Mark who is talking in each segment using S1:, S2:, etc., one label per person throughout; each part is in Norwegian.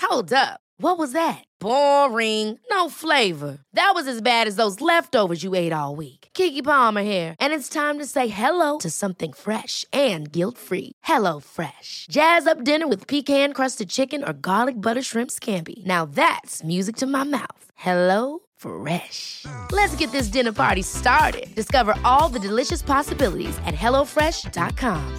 S1: Hold up. What was that? Boring. No flavor. That was as bad as those leftovers you ate all week. Keke Palmer here, and it's time to say hello to something fresh and guilt-free. Hello Fresh. Jazz up dinner with pecan-crusted chicken or garlic butter shrimp scampi. Now that's music to my mouth. Hello Fresh. Let's get this dinner party started. Discover all the delicious possibilities at hellofresh.com.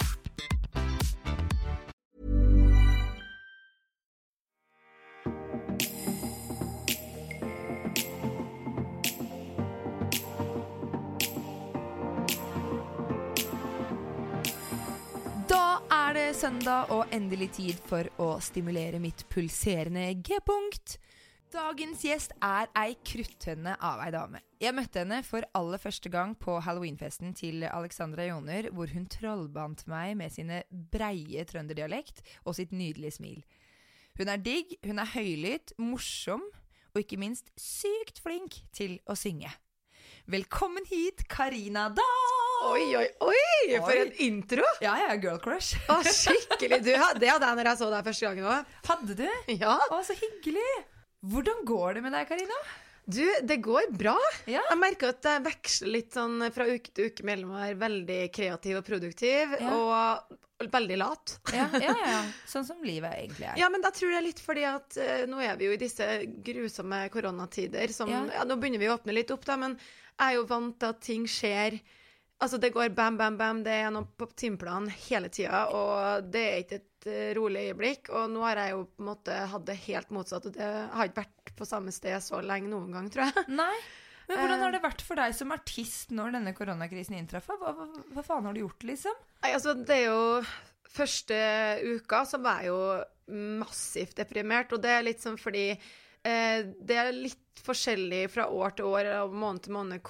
S2: Da det søndag og endelig tid for å stimulere mitt pulserende G-punkt. Dagens gjest ei krutthønne av ei dame. Jeg møtte henne for aller første gang på Halloweenfesten til Alexandra Joner, hvor hun trollbandt meg med sine breie trønderdialekt og sitt nydelige smil. Hun digg, hun høylytt, morsom og ikke minst sykt flink til å synge. Velkommen hit, Karina Dahl!
S3: Oi, for en intro!
S2: Ja, jeg girl crush.
S3: Skikkelig, det hadde jeg når jeg så deg første gangen også.
S2: Hadde du?
S3: Ja.
S2: Så hyggelig! Hvordan går det med deg, Karina?
S3: Du, det går bra.
S2: Ja.
S3: Jeg merker at jeg veksler litt sånn fra uke til uke mellom å være veldig kreativ og produktiv, og veldig lat.
S2: Ja. Sånn som livet egentlig
S3: Ja, men da tror jeg litt fordi at nå vi jo i disse grusomme koronatider, som, nå begynner vi å åpne litt opp da, men jeg jo vant til at ting skjer. Altså, det går bam, bam, bam, det noe på timeplanen hele tiden, og det ikke et rolig øyeblikk, og nå har jeg jo på en måte hatt det helt motsatt, og det har ikke vært på samme sted så lenge noen gang, tror jeg.
S2: Nei, men hvordan har det vært for deg som artist når denne koronakrisen inntreffer? Hva faen har du gjort, liksom?
S3: Nei, altså, det jo første uka så var jeg jo massivt deprimert, og det litt sånn fordi det litt forskjellig fra år til år, og måned til måned,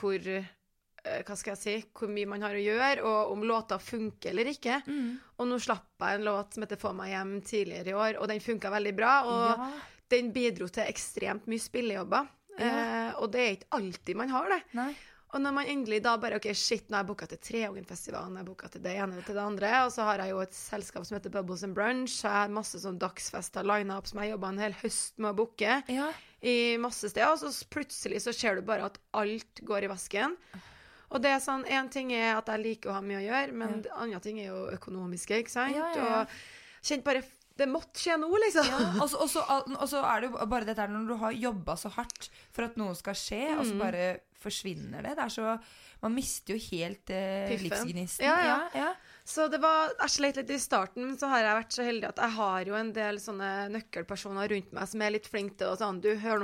S3: hva skal jeg si, hvor mye man har å gjøre, og om låta funker eller ikke. Og nå slapp jeg en låt som heter Få meg hjem tidligere i år, og den funket veldig bra, og den bidro til ekstremt mye spillejobber. Og det ikke alltid man har det.
S2: Nei.
S3: Og når man endelig da bare, ok, shit, nå har jeg boket til Treågenfestivalen, jeg har boket til det ene til det andre, og så har jeg jo et selskap som heter Bubbles and Brunch, så jeg har masse sånn dagsfester, line-up som jeg jobbet en hel høst med å boke i masse steder, og så plutselig så ser du bare at alt går i vasken. Og det sånn, en ting at jeg liker å ha mye å gjøre, men andre ting jo økonomiske, ikke sant? Og kjent bare, det måtte skje noe, liksom.
S2: Og så det jo bare dette her, når du har jobbet så hardt for at noe skal skje, og så bare forsvinner det. Det så, man mister jo helt livsgnisten.
S3: Ja. Så det var, jeg slet litt i starten, så har jeg vært så heldig at jeg har jo en del sånne nøkkelpersoner rundt meg som litt flinke til å sånn, du, hør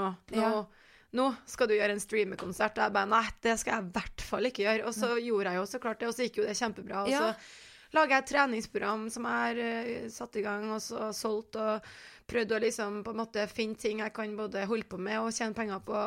S3: nå skal du gjøre en streamerkonsert. Jeg bare, nei, det skal jeg i hvert fall ikke gjøre. Og så gjorde jeg jo så klart det, og så gikk jo det kjempebra. Og så laget jeg et treningsprogram som jeg har satt i gang, og så solgt, og prøvde å liksom på en måte finne ting jeg kan både holde på med og tjene penger på,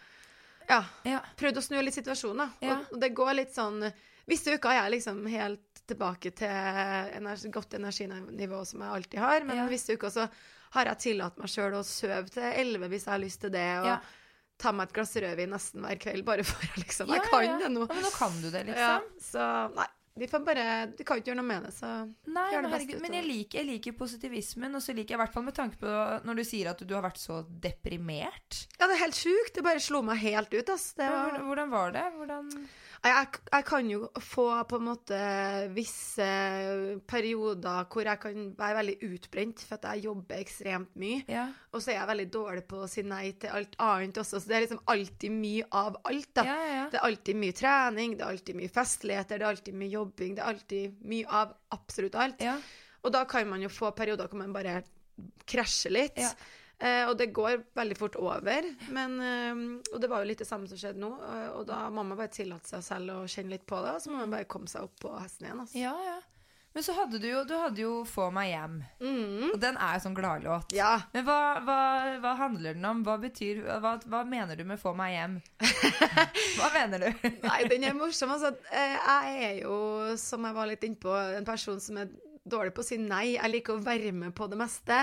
S3: og prøvde å snu litt situasjonen. Og det går litt sånn, visse uker jeg liksom helt tilbake til godt energinivå som jeg alltid har, men visse uker så har jeg tillatt meg selv å søve til 11 hvis jeg har lyst til det, og ta meg et glass rødvin nesten hver kveld, bare for å liksom, jeg kan det nå.
S2: Men nå kan du det, liksom.
S3: Så nei, de kan ikke gjøre noe med det, så gjør det best ut.
S2: Men jeg liker positivismen, og så liker jeg i hvert fall med tanke på når du sier at du har vært så deprimert.
S3: Ja, det helt sykt, det bare slo meg helt ut, ass.
S2: Hvordan var det?
S3: Jeg kan jo få på en måte visse perioder hvor jeg kan være veldig utbrent, for at jeg jobber ekstremt mye, og så jeg veldig dårlig på å si nei til alt annet også, så det liksom alltid mye av alt da. Det alltid mye trening, det alltid mye festligheter, det alltid mye jobbing, det alltid mye av absolutt alt. Og da kan man jo få perioder hvor man bare krasjer litt, og det går veldig fort over, men, og det var jo litt det samme som skjedde nå, og da må man bare tillate seg selv å kjenne litt på det, og så må man bare komme seg opp på hesten igjen. Altså.
S2: Men så hadde du hadde jo Få meg hjem, og den jo sånn gladlåt. Men hva handler den om? Hva mener du med Få meg hjem? Hva mener du?
S3: Nei, den morsom, altså. Jeg jo, som jeg var litt inne på, en person som dårlig på å si nei. Jeg liker å være med på det meste.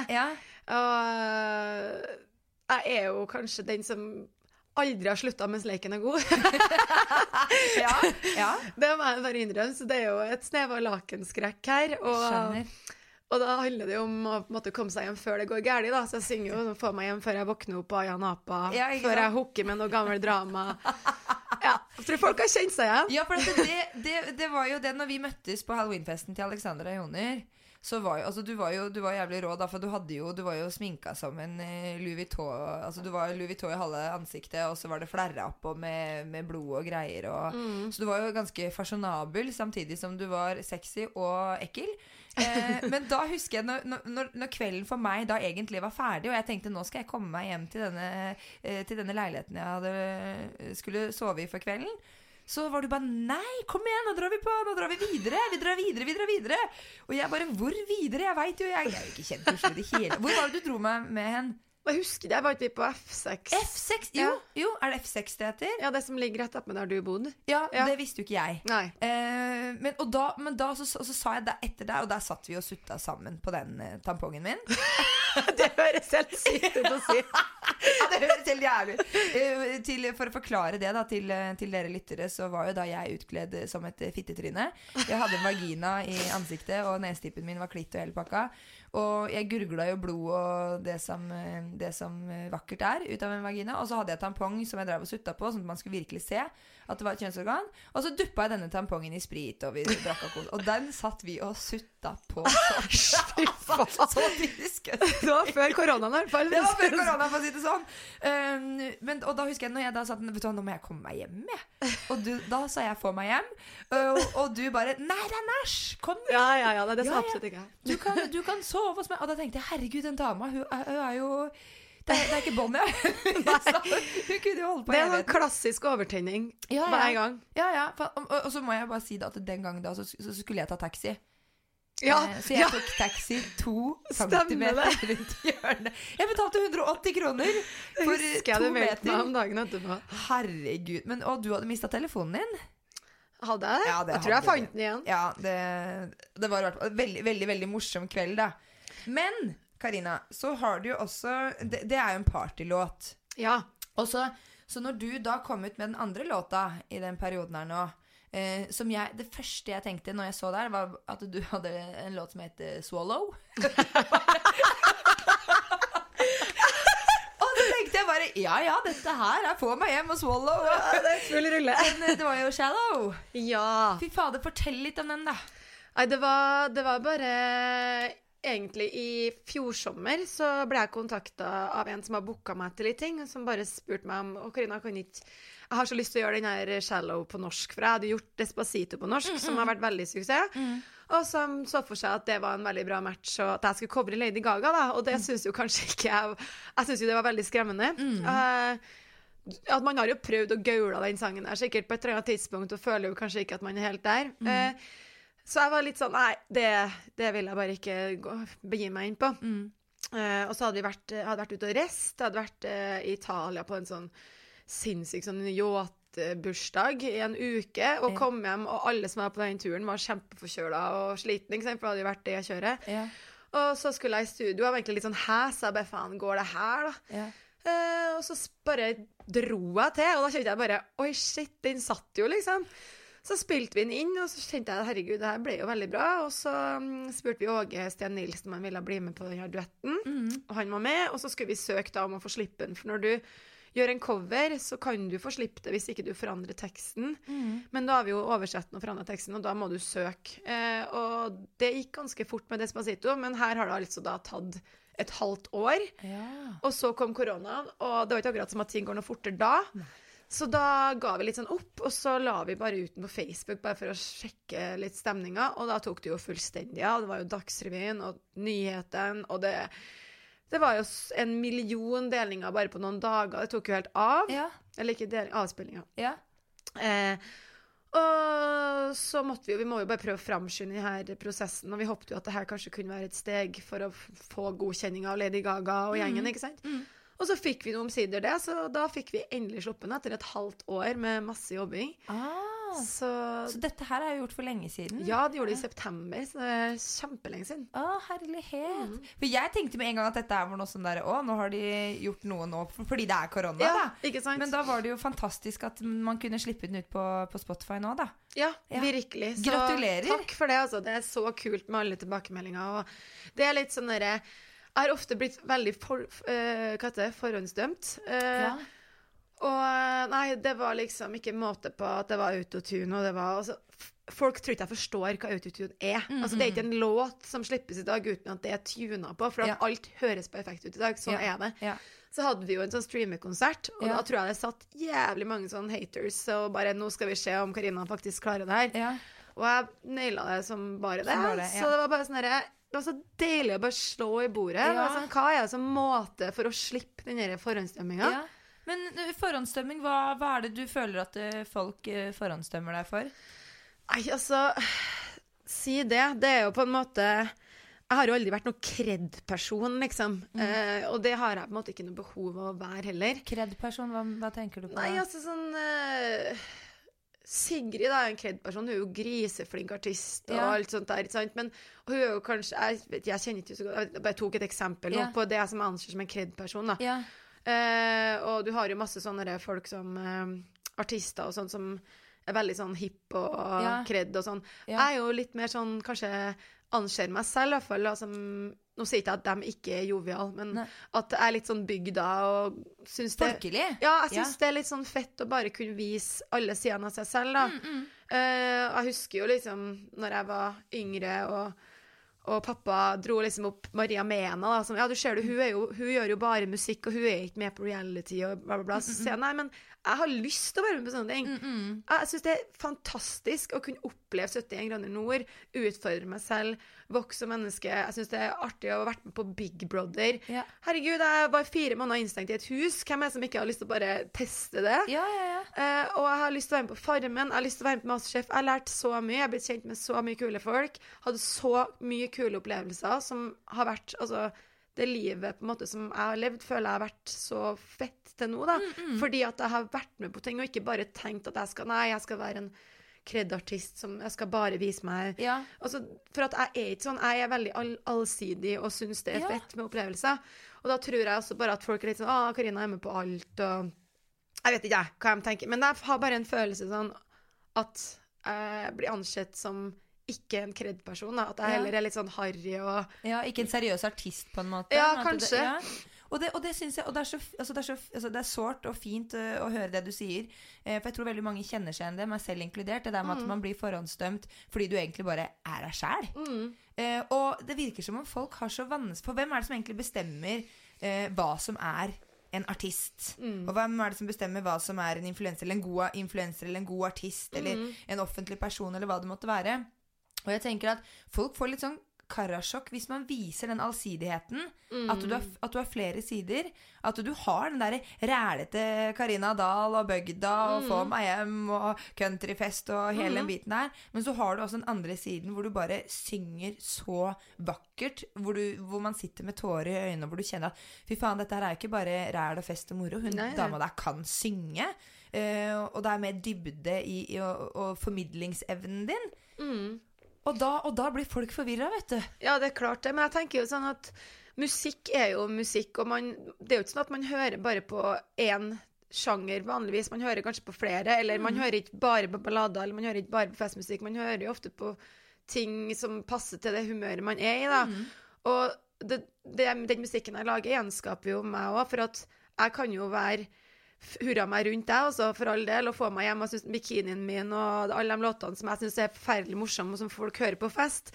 S3: Og jeg jo kanskje den som aldri har sluttet mens leken god. Det må jeg bare innrømme. Så det jo et snev av lakenskrekk her. Og Og da handler det jo om å på en måte komme seg hjem før det går gærlig, da. Så jeg synger jo 'Få meg hjem før jeg våkner opp' av Jan Apa, før jeg hooker med noe gammel drama. Ja, jeg tror folk har kjent seg igjen.
S2: Ja, for det var jo det når vi møttes på Halloweenfesten til Alexandra Joner. Så var jo, altså du var jævlig rå da, for du var jo sminka som en Louis Vuitton. Altså du var Louis Vuitton i halve ansiktet, og så var det flerret opp og med blod og greier. Så du var jo ganske fasjonabel, samtidig som du var sexy og ekkel. Men da husker jeg når kvelden for meg da egentlig var ferdig, og jeg tenkte nå skal jeg komme meg hjem til denne leiligheten jeg skulle sove i for kvelden, så var du bare, nei, kom igjen, nå drar vi videre, vi drar videre. Og jeg bare, hvor videre? Jeg vet jo, jeg er jo ikke kjent i Oslo i det hele. Hvor var det du dro meg med hen?
S3: Jeg husker det, var ikke vi på F6?
S2: F6? Jo, er det F6 det heter?
S3: Ja, det som ligger rett opp med der du bodde.
S2: Ja, det visste jo ikke jeg.
S3: Nei.
S2: Men da så sa jeg det etter deg, og der satt vi og sutta sammen på den tampongen min.
S3: Det høres helt sykt ut å si.
S2: Ja, det høres helt jævlig. For å forklare det da, til dere lyttere, så var jo da jeg utkledd som et fittetryne. Jeg hadde en vagina i ansiktet, og nesetippen min var klitt og hele pakka. Og jeg gurgla jo blod og det som vakkert ut av en vagina. Og så hadde jeg tampong som jeg drev og sutta på, sånn at man skulle virkelig se at det var et kjønnsorgan. Og så duppa jeg denne tampongen i sprit, og vi drakk alkohol. Og den satt vi og sutta på. Så typisk.
S3: Det var før koronaen i hvert fall.
S2: Det var før koronaen, for å si det sånn. Og da husker jeg når jeg da sa, vet du hva, nå må jeg komme meg hjem, jeg. Og da sa jeg få meg hjem. Og du bare, nei, det er næsj, kom hjem.
S3: Ja, det sa absolutt ikke.
S2: Du kan sove hos meg. Og da tenkte jeg, herregud, den dama, hun er jo... Det er ikke bånd, hun kunne jo holde på.
S3: Det er en klassisk overtenning hver gang.
S2: Ja. Og så må jeg bare si da, at den gangen da, så skulle jeg ta taxi.
S3: Ja.
S2: Så jeg tok taxi 2 centimeter rundt hjørnet. Jeg betalte 180 kroner for 2 meter.
S3: Husker jeg du meldte meg om dagen etterpå.
S2: Herregud. Og du hadde mistet telefonen din?
S3: Hadde jeg det?
S2: Ja,
S3: jeg tror jeg fant den igjen.
S2: Ja, det var en veldig, veldig, veldig morsom kveld da. Men Karina, så har du jo også det er jo en partylåt.
S3: Ja.
S2: Og så når du da kom ut med den andre låta i den perioden her nå, det første jeg tenkte når jeg så der, var at du hadde en låt som heter Swallow. Og så tenkte jeg bare, ja, dette her er Få meg hjem og Swallow.
S3: Ja, det er full rulle.
S2: Men det var jo Shallow.
S3: Ja.
S2: Fy fader, fortell litt om den da.
S3: Nei, det var bare... Egentlig i fjor sommer så ble jeg kontaktet av en som har booket meg til litt ting, som bare spurte meg om, Karina, jeg har så lyst til å gjøre den her Shallow på norsk, for jeg hadde gjort Despacito på norsk, som har vært veldig suksess, og som så for seg at det var en veldig bra match, og at jeg skulle covre Lady Gaga da, og det synes jo kanskje ikke jeg synes jo det var veldig skremmende. At man har jo prøvd å gaule den sangen der, sikkert på et eller annet tidspunkt, og føler jo kanskje ikke at man er helt der. Så jeg var litt sånn, nei, det vil jeg bare ikke begi meg inn på. Og så hadde jeg hadde vært ute og rest, jeg hadde vært i Italia på en sånn sinnssyk sånn yacht-bursdag i en uke, og kom hjem, og alle som var på den turen var kjempeforkjølet og sliten, ikke sant? For det hadde jo vært det jeg kjører. Og så skulle jeg i studio, og var egentlig litt sånn hæs, jeg bare, faen, går det her da? Og så bare dro jeg til, og da kjente jeg bare, oi shit, den satt jo liksom. Så spilte vi den inn, og så kjente jeg, herregud, det her ble jo veldig bra. Og så spurte vi Åge Sten Nilsen om han ville bli med på denne duetten. Og han var med, og så skulle vi søke da om å få slippe den. For når du gjør en cover, så kan du få slippe det hvis ikke du forandrer teksten. Men da har vi jo oversett og forandret teksten, og da må du søke. Og det gikk ganske fort med Despacito, men her har det altså da tatt et halvt år. Og så kom koronaen, og det var ikke akkurat som at ting går noe fortere da. Så da ga vi litt sånn opp, og så la vi bare ut den på Facebook, bare for å sjekke litt stemninga, og da tok det jo fullstendig av. Det var jo Dagsrevyen og nyheten, og det var jo 1 million delinger bare på noen dager. Det tok jo helt av. Eller ikke avspillinger. Og så vi må jo bare prøve å framskynde denne prosessen, og vi håpte jo at det her kanskje kunne være et steg for å få godkjenning av Lady Gaga og gjengen, ikke sant? Og så fikk vi noe omsider det, så da fikk vi endelig sluppen etter et halvt år med masse jobbing. Så
S2: dette her er jo gjort for lenge siden?
S3: Ja, det gjorde det i september, så det er kjempelenge siden.
S2: Herlighet. For jeg tenkte med en gang at dette var noe sånn der, nå har de gjort noe nå, fordi det er korona da.
S3: Ikke sant?
S2: Men da var det jo fantastisk at man kunne slippe den ut på Spotify nå da.
S3: Ja, virkelig. Så
S2: gratulerer.
S3: Takk for det, altså. Det er så kult med alle tilbakemeldinger. Og det er litt sånn derre Jeg har ofte blitt veldig forhåndsdømt. Og nei, det var liksom ikke måte på at det var autotune, og det var altså, folk tror ikke jeg forstår hva autotune er. Altså, det er ikke en låt som slippes i dag uten at det er tunet på, for at alt høres perfekt ut i dag. Sånn er det. Så hadde vi jo en sånn streamerkonsert, og da tror jeg det satt jævlig mange sånn haters, og bare nå skal vi se om Karina faktisk klarer det her. Og jeg nailet det som bare det. Så det var bare sånn herre det var så deilig å bare slå i bordet. Sånn, hva er det som måte for å slippe den der forhåndsdømminga?
S2: Men forhåndsdømming, hva er det du føler at folk forhåndsdømmer deg for?
S3: Nei, altså si det. Det er jo på en måte Jeg har jo aldri vært noen kred-person, liksom. Og det har jeg på en måte ikke noe behov av å være heller.
S2: Kred-person, hva tenker du på?
S3: Nei, altså sånn Sigrid da, er en kred-person. Hun er jo griseflink artist og alt sånt der, ikke sant? Men hun er jo kanskje jeg kjenner ikke så godt. Jeg bare tok et eksempel nå på det som jeg anser som en kred-person, da. Og du har jo masse sånne folk som artister og sånn som er veldig sånn hipp og kred og sånn. Jeg er jo litt mer sånn, kanskje anser meg selv i hvert fall, som nå sier jeg ikke at de ikke er jovial, men at jeg er litt sånn bygda og synes det
S2: folkelig?
S3: Ja, jeg synes det er litt sånn fett å bare kunne vise alle sidene av seg selv, da. Jeg husker jo liksom når jeg var yngre og pappa dro liksom opp Maria Mena, da, som, du ser det, hun gjør jo bare musikk, og hun er ikke med på reality og bla bla bla, så sier jeg, nei, men jeg har lyst til å være med på sånne ting. Jeg synes det er fantastisk å kunne oppleve 71 grader nord, utfordre meg selv, vokse som menneske. Jeg synes det er artig å ha vært med på Big Brother. Herregud, jeg var 4 måneder innstengt i et hus. Hvem er det som ikke har lyst til å bare teste det? Og jeg har lyst til å være med på Farmen, jeg har lyst til å være med på Masterchef. Jeg har lært så mye, jeg har blitt kjent med så mye kule folk, hadde så mye kule opplevelser som har vært, altså det livet på en måte som jeg har levd, føler jeg har vært så fett til nå, da. Fordi at jeg har vært med på ting, og ikke bare tenkt at jeg skal være en kred-artist som jeg skal bare vise meg. Altså, for at jeg er ikke sånn, jeg er veldig allsidig og synes det er fett med opplevelser. Og da tror jeg også bare at folk er litt sånn, Karina er med på alt, og jeg vet ikke hva de tenker. Men jeg har bare en følelse sånn at jeg blir ansett som ikke en kred-person, at jeg heller er litt sånn harry og
S2: ikke en seriøs artist på en måte.
S3: Kanskje.
S2: Og det synes jeg, og det er sårt og fint å høre det du sier, for jeg tror veldig mange kjenner seg igjen det, meg selv inkludert, det der med at man blir forhåndsdømt fordi du egentlig bare er deg selv. Og det virker som om folk har så vanskelig, for hvem er det som egentlig bestemmer hva som er en artist? Og hvem er det som bestemmer hva som er en influenser, eller en god influenser, eller en god artist, eller en offentlig person, eller hva det måtte være? Og jeg tenker at folk får litt sånn karasjokk hvis man viser den allsidigheten, at du har flere sider, at du har den der rælete Karina Dahl og Bøgda og Få meg hjem og countryfest og hele den biten der, men så har du også den andre siden hvor du bare synger så vakkert, hvor man sitter med tårer i øynene, hvor du kjenner at fy faen, dette her er ikke bare ræl og fest og moro, dama der kan synge, og det er mer dybde og formidlingsevnen din. Og da blir folk forvirret, vet du. Ja,
S3: det er klart det, men jeg tenker jo sånn at musikk er jo musikk, og det er jo ikke sånn at man hører bare på en sjanger vanligvis, man hører kanskje på flere, eller man hører ikke bare på ballader, eller man hører ikke bare på festmusikk, man hører jo ofte på ting som passer til det humøret man er i, da. Og den musikken jeg lager gjenskaper jo meg også, for at jeg kan jo hurra meg rundt deg også, for all del, og få meg hjem og synes bikinien min og alle de låtene som jeg synes er forferdelig morsomme og som folk hører på fest.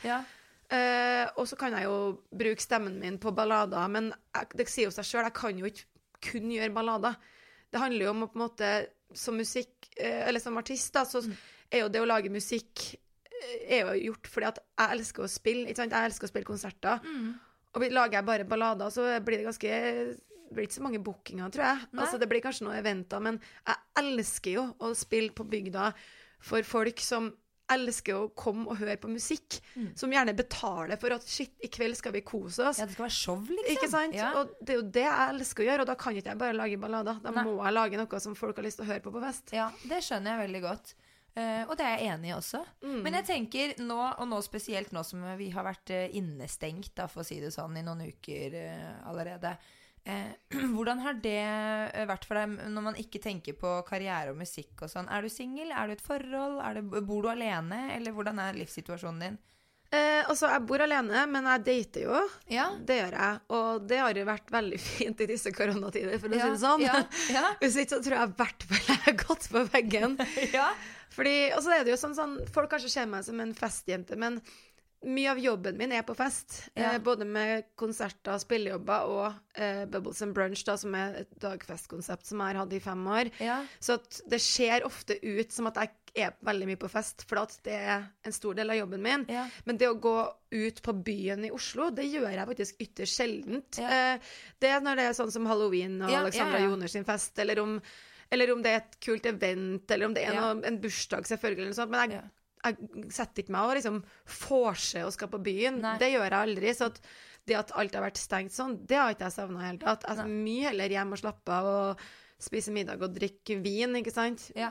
S3: Og så kan jeg jo bruke stemmen min på ballader, men det sier jo seg selv, jeg kan jo ikke kun gjøre ballader. Det handler jo om å på en måte som musikk, eller som artist da, så er jo det å lage musikk er jo gjort fordi at jeg elsker å spille, ikke sant? Jeg elsker å spille konserter, og lager jeg bare ballader, så blir det blir ikke så mange bookinger, tror jeg. Altså, det blir kanskje noen eventer, men jeg elsker jo å spille på bygda for folk som elsker å komme og høre på musikk, som gjerne betaler for at shit, i kveld skal vi kose oss.
S2: Ja, det skal være show, liksom.
S3: Ikke sant? Og det er jo det jeg elsker å gjøre, og da kan ikke jeg bare lage ballader. Da må jeg lage noe som folk har lyst til å høre på fest.
S2: Ja, det skjønner jeg veldig godt. Og det er jeg enig i også. Men jeg tenker nå spesielt nå som vi har vært innestengt, da, for å si det sånn, i noen uker allerede, Hvordan har det vært for deg når man ikke tenker på karriere og musikk og sånn? Er du single? Er du i et forhold? Bor du alene? Eller hvordan er livssituasjonen din?
S3: Altså, jeg bor alene, men jeg dater jo.
S2: Ja.
S3: Det gjør jeg. Og det har jo vært veldig fint i disse koronatider, for å si det sånn.
S2: Ja.
S3: Hvis ikke så tror jeg hvert fall jeg har gått på veggen.
S2: Ja.
S3: Fordi, og så er det jo sånn, folk kanskje ser meg som en festjente, men mye av jobben min er på fest. Både med konserter, spillejobber og Bubbles and Brunch, da, som er et dagfestkonsept som jeg har hatt i 5 år.
S2: Ja.
S3: Så at det ser ofte ut som at jeg er veldig mye på fest, for at det er en stor del av jobben min. Ja. Men det å gå ut på byen i Oslo, det gjør jeg faktisk ytterst sjeldent. Ja. Det er når det er sånn som Halloween og Alexandra Joner sin fest, eller om det er et kult event, eller om det er en bursdag, selvfølgelig, eller noe sånt. Men jeg setter ikke meg og liksom forse og skal på byen. Nei. Det gjør jeg aldri. Så at det at alt har vært stengt sånn, det har ikke jeg savnet helt. At jeg er mye heller hjemme og slappe av og spise middag og drikke vin, ikke sant? Ja.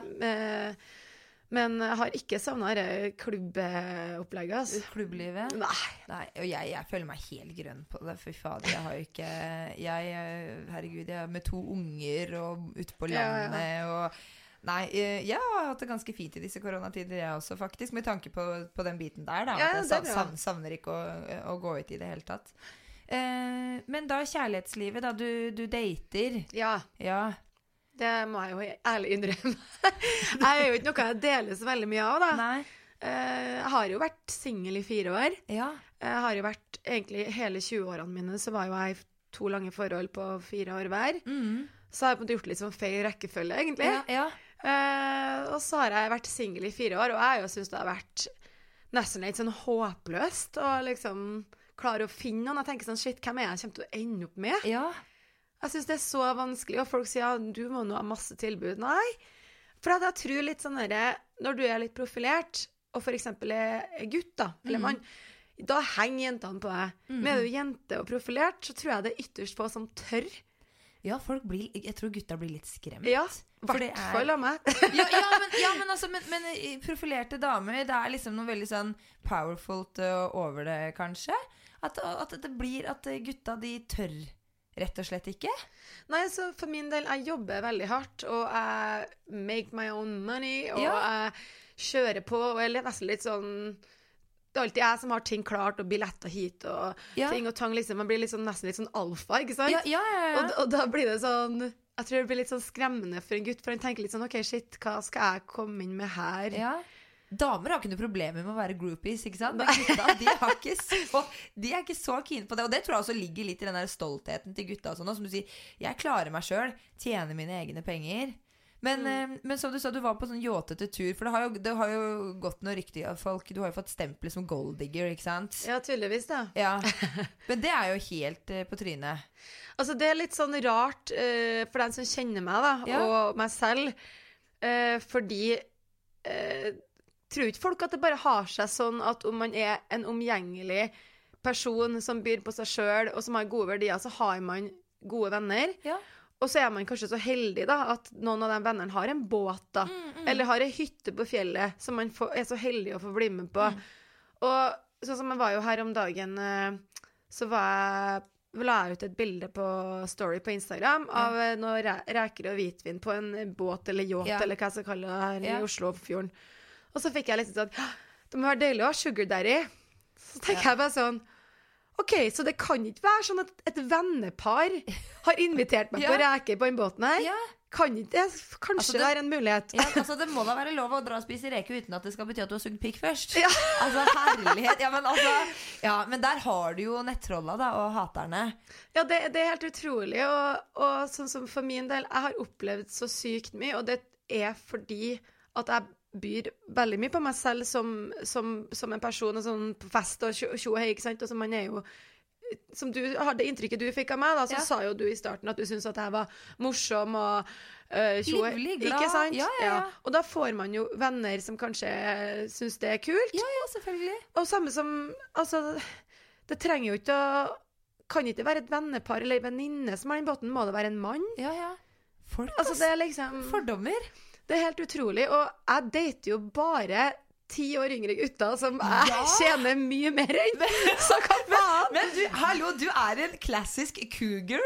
S3: Men jeg har ikke savnet det klubbopplegget, altså.
S2: Klubblivet? Nei, og jeg føler meg helt grønn på det. Fy fader, jeg har jo ikke... herregud, jeg er med 2 unger og ute på landet og... Nei, jeg har hatt det ganske fint i disse koronatider, jeg også, faktisk, med tanke på den biten der, da. At jeg savner ikke å gå ut i det hele tatt. Men da kjærlighetslivet, da, du dater. Ja. Det må jeg jo ærlig innrømme. Jeg er jo ikke noe jeg deler så veldig mye av, da. Nei. Jeg har jo vært single i 4 år. Ja. Jeg har jo vært, egentlig, hele 20-årene mine, så var jo jeg i 2 lange forhold på 4 år hver. Så har jeg på en måte gjort litt sånn feil rekkefølge, egentlig. Ja. Og så har jeg vært single i 4 år, og jeg synes det har vært nesten litt sånn håpløst å liksom klare å finne noen. Jeg tenker sånn, shit, hvem er jeg kommer til å ende opp med? Ja. Jeg synes det er så vanskelig, og folk sier, ja, du må nå ha masse tilbud. Nei, for jeg tror litt sånn der, når du er litt profilert, og for eksempel er gutt da, eller mann, da henger jentene på deg. Men er du jente og profilert, så tror jeg det er ytterst få som tør. Ja, jeg tror gutta blir litt skremt. Ja, hvertfall av meg. men profilerte damer, det er liksom noe veldig sånn powerful over det, kanskje? At det blir at gutta, de tør rett og slett ikke? Nei, så for min del, jeg jobber veldig hardt, og jeg make my own money, og jeg kjører på, og jeg er nesten litt sånn... Det er alltid jeg som har ting klart, og billetter hit, og ting og tang, liksom. Man blir liksom, nesten litt sånn alfa, ikke sant? Ja. Og da blir det sånn, jeg tror det blir litt sånn skremmende for en gutt, for han tenker litt sånn, ok, shit, hva skal jeg komme inn med her? Ja. Damer har ikke noe problemer med å være groupies, ikke sant? Men gutta, de er ikke så keen på det, og det tror jeg også ligger litt i den der stoltheten til gutta og sånn, som du sier, jeg klarer meg selv, tjener mine egne penger. Men som du sa, du var på sånn jåtete tur, for det har jo gått noe ryktig av folk. Du har jo fått stemplet som golddigger, ikke sant? Ja, tydeligvis da. Ja. Men det er jo helt på trynet. Altså, det er litt sånn rart for den som kjenner meg da, og meg selv, fordi tror ikke folk at det bare har seg sånn at om man er en omgjengelig person som byr på seg selv, og som har gode verdier, så har man gode venner. Ja. Og så er man kanskje så heldig da, at noen av de vennene har en båt da, eller har en hytte på fjellet, som man er så heldig å få bli med på. Og sånn som jeg var jo her om dagen, så la jeg ut et bilde på story på Instagram av noen reker og hvitvin på en båt eller yacht, eller hva jeg skal kalle det her i Oslo på fjorden. Og så fikk jeg litt sånn, det må være deilig å ha sugar daddy. Så tenker jeg bare sånn, ok, så det kan ikke være sånn at et vennepar har invitert meg på reker på en båten her. Ja. Kan ikke det kanskje være en mulighet? Ja, altså det må da være lov å dra og spise reke uten at det skal bety at du har sugd pikk først. Ja. Altså herlighet. Men der har du jo nettrolla da, og haterne. Ja, det er helt utrolig. Og sånn som for min del, jeg har opplevd så sykt mye, og det er fordi at jeg byr veldig mye på meg selv som en person, og sånn på fest og tjo og hei, ikke sant? Og så man er jo, som du har det inntrykket du fikk av meg da, så sa jo du i starten at du syntes at jeg var morsom og livlig, glad. Ikke sant? Ja. Og da får man jo venner som kanskje synes det er kult. Ja, selvfølgelig. Og samme som, altså, det trenger jo ikke kan ikke være et vennepar eller venninne som har den båten, må det være en mann? Ja. Folk, altså, det er liksom... Fordommer. Det er helt utrolig, og jeg dater jo bare
S3: 10 år yngre gutter som tjener mye mer enn. Så hva faen?
S2: Men du, hallo, du en klassisk cougar.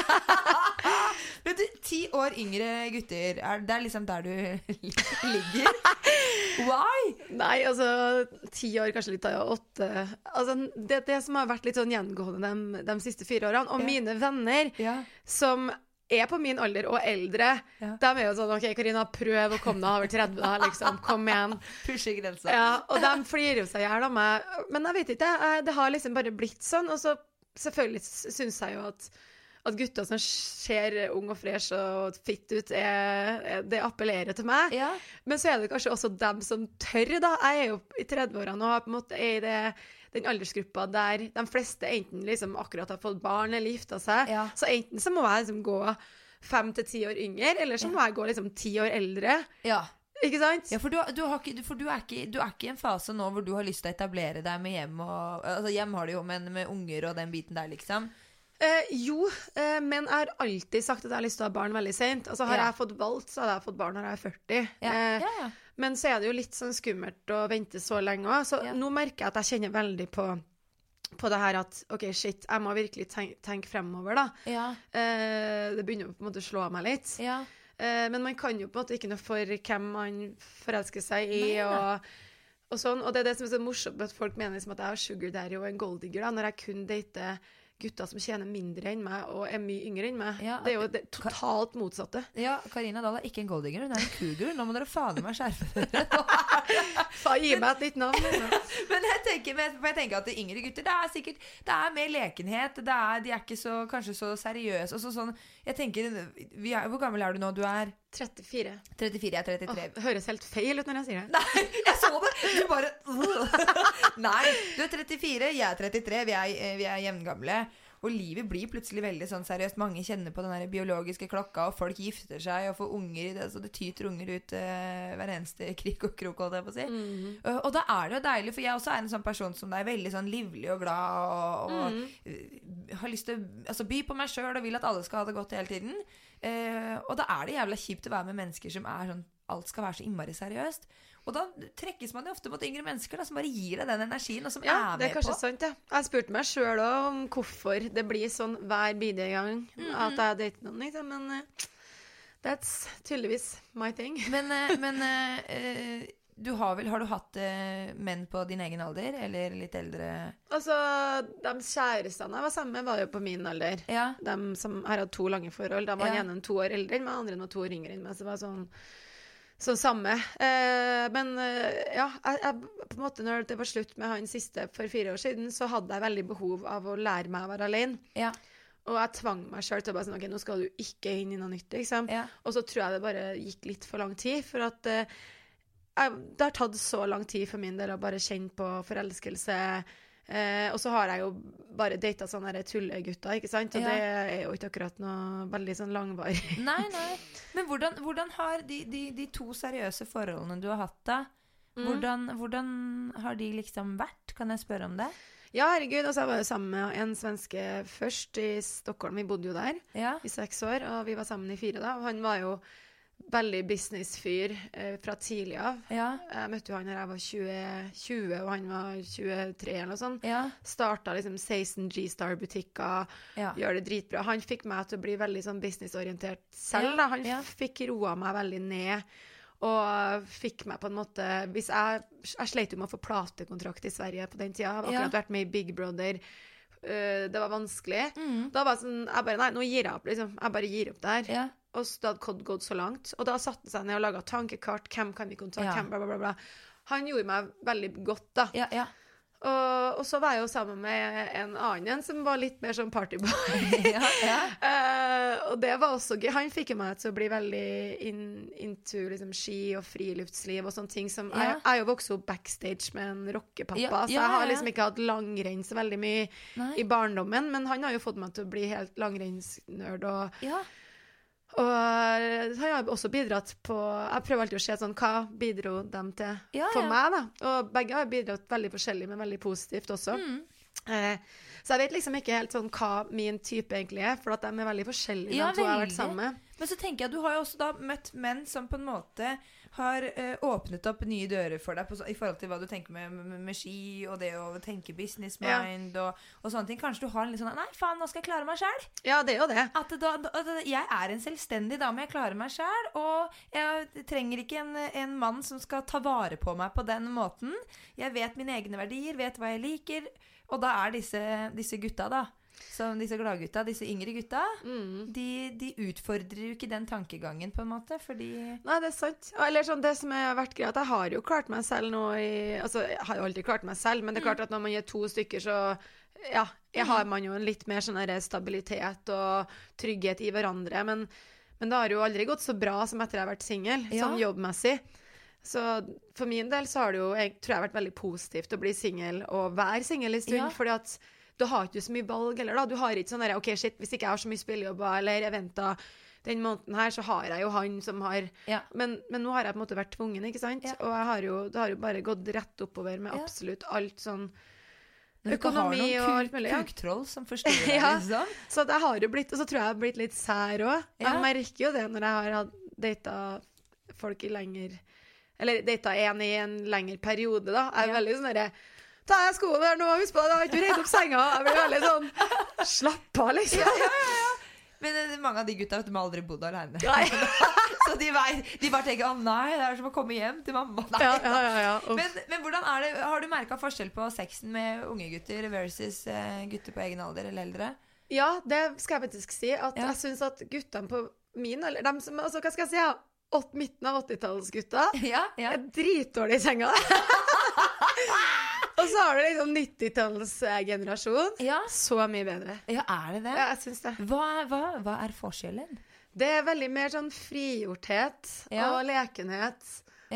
S2: Men du, 10 år yngre gutter, det liksom der du ligger? Why?
S3: Nei, altså 10 år, kanskje litt av 8. Altså, det som har vært litt sånn gjengående de siste 4 årene, og mine venner som på min alder og eldre, de jo sånn, ok, Karina, prøv å komme deg over 30 da, liksom, kom igjen.
S2: Pushe grensa.
S3: Ja, og de flirer jo seg ihjel av meg, men jeg vet ikke, det har liksom bare blitt sånn, og så selvfølgelig synes jeg jo at gutter som ser ung og fresh og fitt ut, det appellerer til meg.
S2: Ja.
S3: Men så det kanskje også dem som tør, da. Jeg jo i 30-årene og på en måte i den aldersgruppa der de fleste enten liksom akkurat har fått barn eller gifta seg. Ja. Så enten så må jeg liksom gå 5 til 10 år yngre, eller så må jeg gå liksom 10 år eldre. Ja. Ikke sant?
S2: Ja, for du ikke i en fase nå hvor du har lyst til å etablere deg med hjem og, altså hjem har du jo, men med unger og den biten der liksom.
S3: Jo, men jeg har alltid sagt at jeg har lyst til å ha barn veldig sent. Altså har jeg fått valgt, så hadde jeg fått barn når jeg 40. Men så det jo litt sånn skummelt å vente så lenge også. Så nå merker jeg at jeg kjenner veldig på det her at, ok, shit, jeg må virkelig tenke fremover da. Det begynner på en måte å slå meg litt. Men man kan jo på en måte ikke noe for hvem man forelsker seg i, og sånn. Og det det som så morsomt, at folk mener liksom at jeg har sugar daddy og en gold digger da, når jeg kun dater gutter som tjener mindre enn meg og mye yngre enn meg. Det jo det totalt motsatte.
S2: Ja, Karina Dahl ikke en goldigger, hun en cougar. Nå må dere faen meg skjerpe dere.
S3: Gi meg et nytt navn.
S2: Men jeg tenker at de yngre gutter, det sikkert, det mer lekenhet, de ikke så, kanskje så seriøse, og sånn, jeg tenker, hvor gammel du nå? Du
S3: 34.
S2: 34, jeg 33.
S3: Det høres helt feil ut når jeg sier det.
S2: Nei, jeg så det! Du bare... Nei, du 34, jeg 33, vi jevngamle. Og livet blir plutselig veldig sånn seriøst. Mange kjenner på den der biologiske klokka, og folk gifter seg og får unger i det, så det tyter unger ut hver eneste krik og krok, holdt jeg på å si. Og da det jo deilig, for jeg også en sånn person som deg, veldig sånn livlig og glad, og har lyst til å by på meg selv, og vil at alle skal ha det godt hele tiden. Og da det jævla kjipt å være med mennesker som sånn, alt skal være så innmari seriøst. Og da trekkes man jo ofte mot yngre mennesker da, som bare gir deg den energien, og som med på.
S3: Det kanskje sant, ja. Jeg spurte meg selv også om hvorfor det blir sånn hver bidige gang at jeg dater noen, liksom. Men that's tydeligvis my thing.
S2: Men har du hatt menn på din egen alder, eller litt eldre?
S3: Altså, de kjærestene jeg var sammen med var jo på min alder. Ja. De som har hatt 2 lange forhold, de var ene 2 år eldre enn meg, andre 2 år yngre enn meg, så det var sånn samme. Men ja, jeg på en måte når det var slutt med han siste for 4 år siden, så hadde jeg veldig behov av å lære meg å være alene. Ja. Og jeg tvang meg selv til å bare sånn, ok, nå skal du ikke inn i noe nytt, liksom. Ja. Og så tror jeg det bare gikk litt for lang tid, for at det har tatt så lang tid for min del å bare kjenne på forelskelse. Og så har jeg jo bare datet sånne tullegutter, ikke sant? Og det jo ikke akkurat noe veldig sånn langvarig.
S2: Nei. Men hvordan har de 2 seriøse forholdene du har hatt da, hvordan har de liksom vært? Kan jeg spørre om det?
S3: Ja, herregud, altså jeg var jo sammen med en svenske først i Stockholm, vi bodde jo der i 6 år, og vi var sammen i 4 da, og han var jo veldig businessfyr fra tidlig av. Ja. Jeg møtte jo han når jeg var 20, og han var 23 eller noe sånt. Ja. Startet liksom 16 G-Star-butikker, gjør det dritbra. Han fikk meg til å bli veldig sånn businessorientert selv. Da. Han fikk roa meg veldig ned, og fikk meg på en måte, hvis jeg slet jo med å få platekontrakt i Sverige på den tiden. Jeg hadde akkurat vært med i Big Brother. Det var vanskelig. Da var det sånn, jeg bare, nei, nå gir jeg opp liksom. Jeg bare gir opp der. Ja. Og så hadde Cod gått så langt. Og da satte han seg ned og laget tankekart. Hvem kan vi kontakte? Hvem, bla, bla, bla. Han gjorde meg veldig godt, da. Ja. Og så var jeg jo sammen med en annen som var litt mer sånn partyboy. Og det var også gøy. Han fikk jo meg til å bli veldig into liksom, ski og friluftsliv og sånne ting som jeg jo vokset opp backstage med en rockepappa, så jeg har liksom ikke hatt langrenn så veldig mye i barndommen, men han har jo fått meg til å bli helt langrennsnørd og han har også bidratt på, jeg prøver alltid å se sånn, hva bidro dem til for meg da, og begge har bidratt veldig forskjellig, men veldig positivt også. Så jeg vet liksom ikke helt sånn hva min type egentlig for at de veldig forskjellige, de 2 jeg har vært sammen med.
S2: Men så tenker jeg, du har jo også da møtt menn som på en måte åpnet opp nye dører for deg I forhold til hva du tenker med ski og det å tenke business mind og sånne ting. Kanskje du har en litt sånn, nei faen, nå skal jeg klare meg selv.
S3: Ja, det jo det.
S2: At jeg en selvstendig dame, jeg klarer meg selv, og jeg trenger ikke en mann som skal ta vare på meg på den måten. Jeg vet mine egne verdier, vet hva jeg liker, og da disse gutta da, som disse gladgutta, disse yngre gutta, de utfordrer jo ikke den tankegangen på en måte, fordi...
S3: Nei, det sant. Eller sånn, det som har vært greit, jeg har jo klart meg selv nå altså, jeg har jo aldri klart meg selv, men det klart at når man 2 stykker, så ja, har man jo en litt mer sånn der stabilitet og trygghet i hverandre, men det har jo aldri gått så bra som etter jeg har vært single, sånn jobbmessig. Så for min del så har det jo, jeg tror jeg har vært veldig positivt å bli single og være single I stund, fordi at du har ikke så mye valg, eller da, du har ikke sånn der, ok, shit, hvis ikke jeg har så mye spillejobber eller eventer den måneden her, så har jeg jo han som har, men nå har jeg på en måte vært tvungen, ikke sant? Og det har jo bare gått rett oppover med absolutt alt sånn økonomi og alt mulig.
S2: Kuktroll som forstår det, liksom.
S3: Så det har jo blitt, og så tror jeg har blitt litt sær også. Jeg merker jo det når jeg har datet folk I lenger, eller datet en I en lengre periode da, jeg veldig sånn der, ta jeg skoene der nå, husk på det, jeg har ikke redd opp senga, jeg blir veldig sånn, slapp av liksom.
S2: Men mange av de gutta, de har aldri bodd alene. Så de bare tenker, nei, det som å komme hjem til mamma. Men hvordan det, har du merket forskjell på sexen med unge gutter versus gutter på egen alder eller eldre?
S3: Ja, det skal jeg faktisk si, at jeg synes at guttene på min, eller dem som, altså, hva skal jeg si, midten av 80-tallsgutta, dritdårlig I senga. Og så har du liksom 90-tallsgenerasjon. Så mye bedre.
S2: Ja, det det?
S3: Ja, jeg synes det.
S2: Hva forskjellen?
S3: Det veldig mer sånn frigjorthet og lekenhet.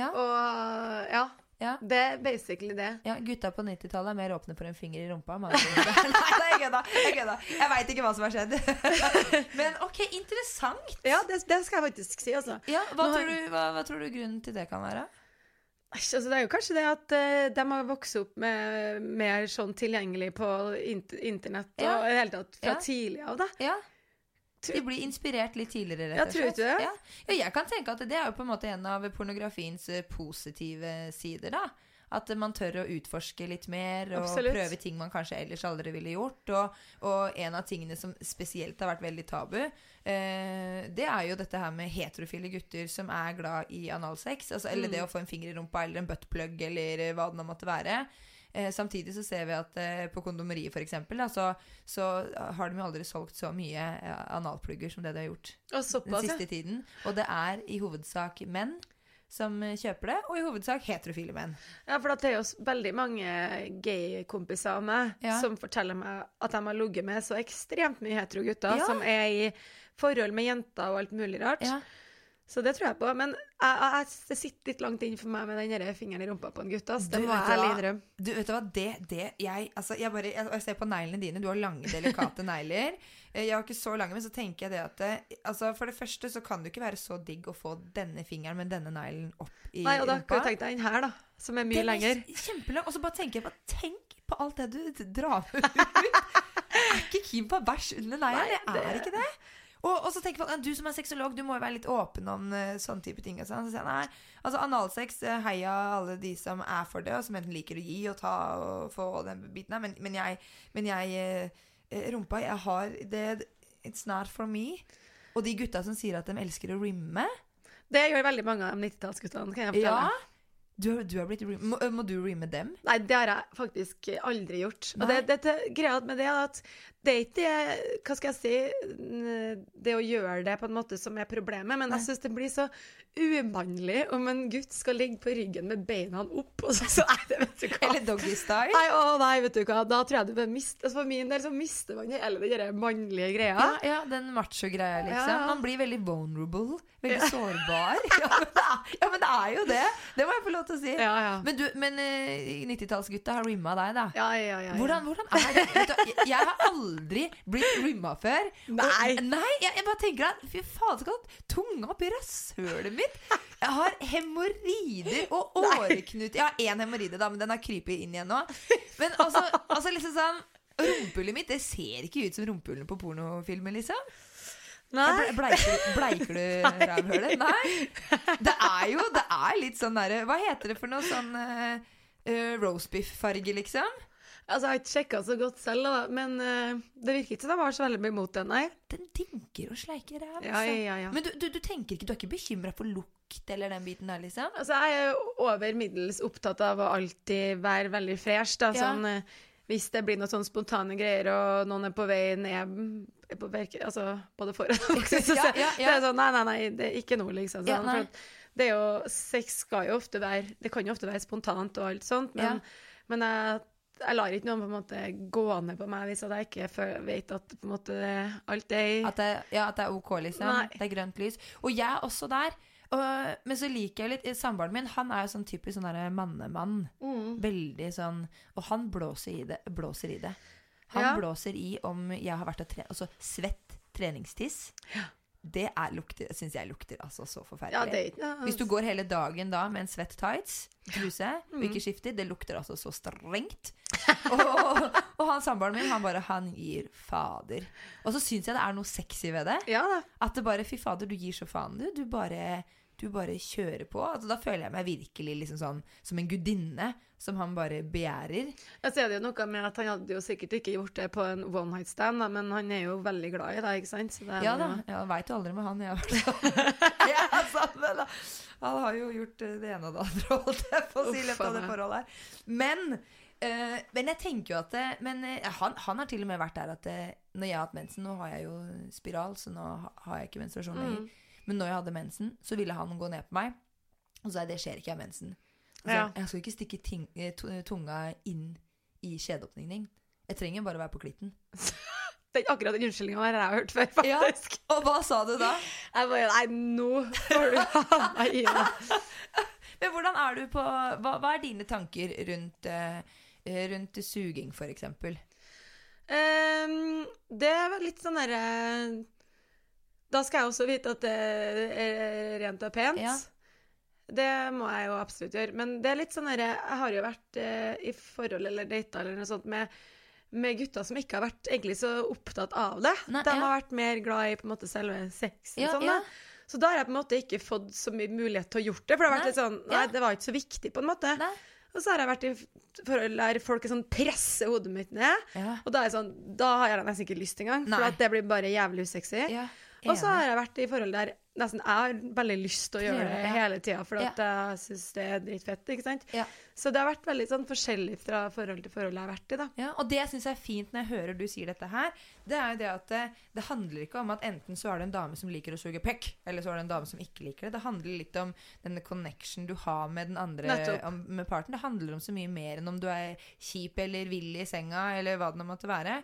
S3: Og det basically det.
S2: Ja, gutta på 90-tallet mer åpne for en finger I rumpa. Nei, jeg kødda. Jeg vet ikke hva som har skjedd. Men ok, interessant.
S3: Ja, det skal jeg faktisk si, altså.
S2: Ja, hva tror du grunnen til det kan være?
S3: Altså, det jo kanskje det at de har vokst opp med mer sånn tilgjengelig på internett og I hele tatt fra tidlig av det.
S2: Ja, de blir inspirert litt tidligere, rett og slett.
S3: Ja, tror du det?
S2: Ja, jeg kan tenke at det jo på en måte en av pornografiens positive sider da. At man tør å utforske litt mer og prøve ting man kanskje ellers aldri ville gjort. Og en av tingene som spesielt har vært veldig tabu, det jo dette her med heterofile gutter som glad I analsex. Altså, eller det å få en finger I rumpa, eller en buttplug, eller hva det nå måtte være. Samtidig så ser vi at på kondomeriet for eksempel da, så har de jo aldri solgt så mye analplugger som det de har gjort den siste tiden. Og det I hovedsak menn som kjøper det, og I hovedsak heterofile menn.
S3: Ja, for det jo veldig mange gay-kompiser av meg som forteller meg at de har ligget med så ekstremt mye hetero-gutter som I forhold med jenter og alt mulig rart. Så det tror jeg på, men det sitter litt langt inn for meg med den der fingeren I rumpa på en gutt, det må jeg ærlig innrømme.
S2: Du vet hva, jeg ser på neglene dine, du har lange, delikate negler. Jeg har ikke så lange, men så tenker jeg det at altså, for det første så kan det ikke være så digg å få denne fingeren med denne neglen opp I rumpa.
S3: Nei, og da kan jeg tenke deg den her da, som mye lenger.
S2: Kjempelang, og så bare tenker jeg, tenk på alt det du drar ut. Ikke keen på bæsj under neglen, det ikke det. Og så tenker folk, du som sexolog, du må jo være litt åpen om sånne type ting. Så sier jeg, nei, altså analsex, heia alle de som for det, og som enten liker å gi og ta og få den biten her. Men jeg rumpa, jeg har det, it's not for me. Og de gutta som sier at de elsker å rimme.
S3: Det gjør veldig mange av 90-tallsguttene, kan jeg fortelle.
S2: Ja. Du har blitt må du rimme dem?
S3: Nei, det har jeg faktisk aldri gjort. Og det greia med det at det ikke, hva skal jeg si, det å gjøre det på en måte som problemet, men jeg synes det blir så umannlig om en gutt skal ligge på ryggen med beina opp, og så det, vet du hva.
S2: Eller doggy style.
S3: Nei, vet du hva, da tror jeg du mister, altså for min del så mister man hele det mannlige greia.
S2: Ja, den macho-greia liksom. Ja. Man blir veldig vulnerable, veldig sårbar. Ja, men det jo det. Det må jeg få lov til å si.
S3: Ja.
S2: Men 90-tallsgutta har rimma deg da.
S3: Ja.
S2: Hvordan det? Vet du, jeg har aldri blitt rimma før.
S3: Nei.
S2: Nei, jeg bare tenker at, fy faen, skal du tunga opp I rasshølet mitt? Jeg har hemorrider og åreknut. Jeg har en hemorride da, men den har krypet inn igjen nå. Men altså liksom sånn, rumpehullet mitt, det ser ikke ut som rumpehullet på pornofilmer liksom.
S3: Nei.
S2: Bleiker du rævhølet? Nei. Det er litt sånn der, hva heter det for noe sånn roastbeef-farge, liksom?
S3: Altså, jeg har ikke sjekket så godt selv, da, men det virker ikke som de var så veldig imot den, nei.
S2: Den dinker og sleiker ræv,
S3: Ja.
S2: Men du tenker ikke, du er ikke bekymret for lukt eller den biten der, liksom?
S3: Altså, jeg er jo over middels opptatt av å alltid være veldig fresh, da, sånn, hvis det blir noen sånne spontane greier, og noen er på vei ned på verket, altså, både for og bak, så det er sånn, nei, det er ikke noe, liksom, sånn, for at det er jo, sex skal jo ofte være, det kan jo ofte være spontant og alt sånt, men jeg lar ikke noen på en måte gå ned på meg hvis jeg ikke vet at på en måte alt er...
S2: At det er ok, liksom. Nei. Det er grønt lys. Og jeg er også der. Men så liker jeg litt samboeren min. Han er jo sånn typisk sånn der mannemann. Veldig sånn... Og han blåser i det. Han blåser i om jeg har vært og altså svett treningstiss. Det synes jeg lukter altså så forferdelig. Hvis du går hele dagen da med en svett tights, truse, og ikke skifter, det lukter altså så strengt. og han samboeren min, han gir fader. Og så synes jeg det er noe sexy ved det. At det bare, fy fader, du gir så faen, du bare kjører på. Altså, da føler jeg meg virkelig liksom sånn, som en gudinne som han bare begjærer.
S3: Jeg ser det jo noe med at han hadde jo sikkert ikke gjort det på en one night stand, da, men han er jo veldig glad i det, ikke sant? Så det
S2: jeg vet jo aldri med han. Han har jo gjort det ene og det andre, holdt jeg på å si, løpet av det forholdet her. Men jeg tenker jo at han har til og med vært der at når jeg har hatt mensen, nå har jeg jo spiral, så nå har jeg ikke menstruasjon lenger. Men når jeg hadde mensen, så ville han gå ned på meg, og så sa jeg, det skjer ikke av mensen. Jeg skal ikke stikke tunga inn i skjedeåpningen. Jeg trenger bare å være på klitten.
S3: Det er akkurat den unnskyldningen jeg har hørt før, faktisk.
S2: Og hva sa du da?
S3: Jeg bare, nei, nå får du ha meg i det.
S2: Men hvordan er du på, hva er dine tanker rundt suging, for eksempel?
S3: Det er vel litt sånn der... Da skal jeg også vite at det er rent og pent. Det må jeg jo absolutt gjøre. Men det er litt sånn der, jeg har jo vært i forhold eller data eller noe sånt med gutter som ikke har vært egentlig så opptatt av det. De har vært mer glad i på en måte selve sexen. Så da har jeg på en måte ikke fått så mye mulighet til å gjøre det. For det har vært litt sånn, det var ikke så viktig på en måte. Og så har jeg vært i forhold der folk er sånn presser hodet mitt ned. Og da er jeg sånn, da har jeg nesten ikke lyst engang. For at det blir bare jævlig usexy. Og så har jeg vært i forhold der nesten jeg har veldig lyst til å gjøre det hele tiden, for at jeg synes det er dritfett, ikke sant? Så det har vært veldig sånn forskjellig fra forhold til forhold jeg har vært i, da.
S2: Og det jeg synes er fint når jeg hører du sier dette her, det er jo det at det handler ikke om at enten så er det en dame som liker å suge pekk, eller så er det en dame som ikke liker det. Det handler litt om denne connection du har med den andre, med parten. Det handler om så mye mer enn om du er kjip eller vill i senga, eller hva det nå måtte være.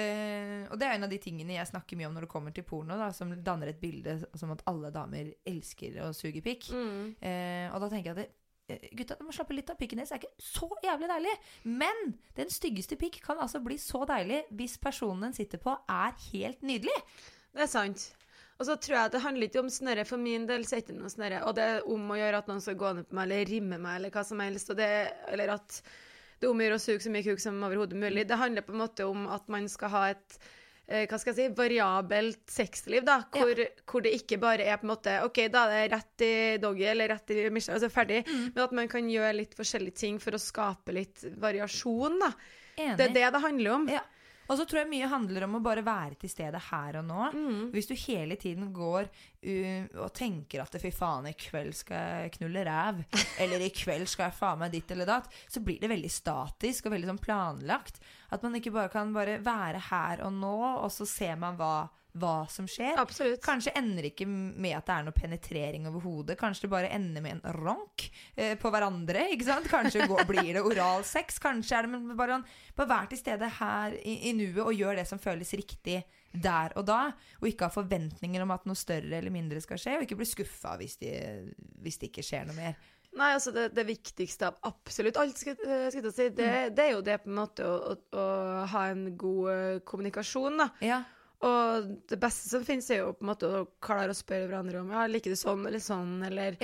S2: Og det er en av de tingene jeg snakker mye om når det kommer til porno, da, som danner et bilde som at alle damer elsker å suge pikk. Og da tenker jeg at gutta, du må slappe litt av pikken deres. Det er ikke så jævlig deilig. Men den styggeste pikk kan altså bli så deilig hvis personen den sitter på er helt nydelig.
S3: Det er sant. Og så tror jeg at det handler ikke om snørre. For min del så er det ikke noe snørre. Og det er om å gjøre at noen skal gå ned på meg eller rimme meg eller hva som helst. Eller at det er om å gjøre å suge så mye kuk som overhodet mulig. Det handler på en måte om at man skal ha et hva skal jeg si, variabelt sexliv da, hvor det ikke bare er på en måte, ok, da er det rett i doggy eller rett i misja, altså ferdig, men at man kan gjøre litt forskjellige ting for å skape litt variasjon da.
S2: Enig.
S3: Det er det handler om.
S2: Og så tror jeg mye handler om å bare være til stede her og nå. Hvis du hele tiden går og tenker at fy faen, i kveld skal jeg knulle ræv, eller i kveld skal jeg faen meg ditt eller datt, så blir det veldig statisk og veldig sånn planlagt. At man ikke bare kan være her og nå, og så ser man hva som skjer.
S3: Absolutt.
S2: Kanskje ender det ikke med at det er noe penetrering over hodet. Kanskje det bare ender med en ronk på hverandre, ikke sant? Kanskje blir det oral sex. Kanskje er det, men bare vær til stede her i nuet og gjør det som føles riktig der og da, og ikke ha forventninger om at noe større eller mindre skal skje, og ikke bli skuffet hvis det ikke skjer noe mer.
S3: Nei, altså det viktigste av absolutt alt, skal jeg si, det er jo det på en måte å ha en god kommunikasjon, da. Og det beste som finnes er jo på en måte å klare å spørre hverandre om, liker du sånn eller sånn, eller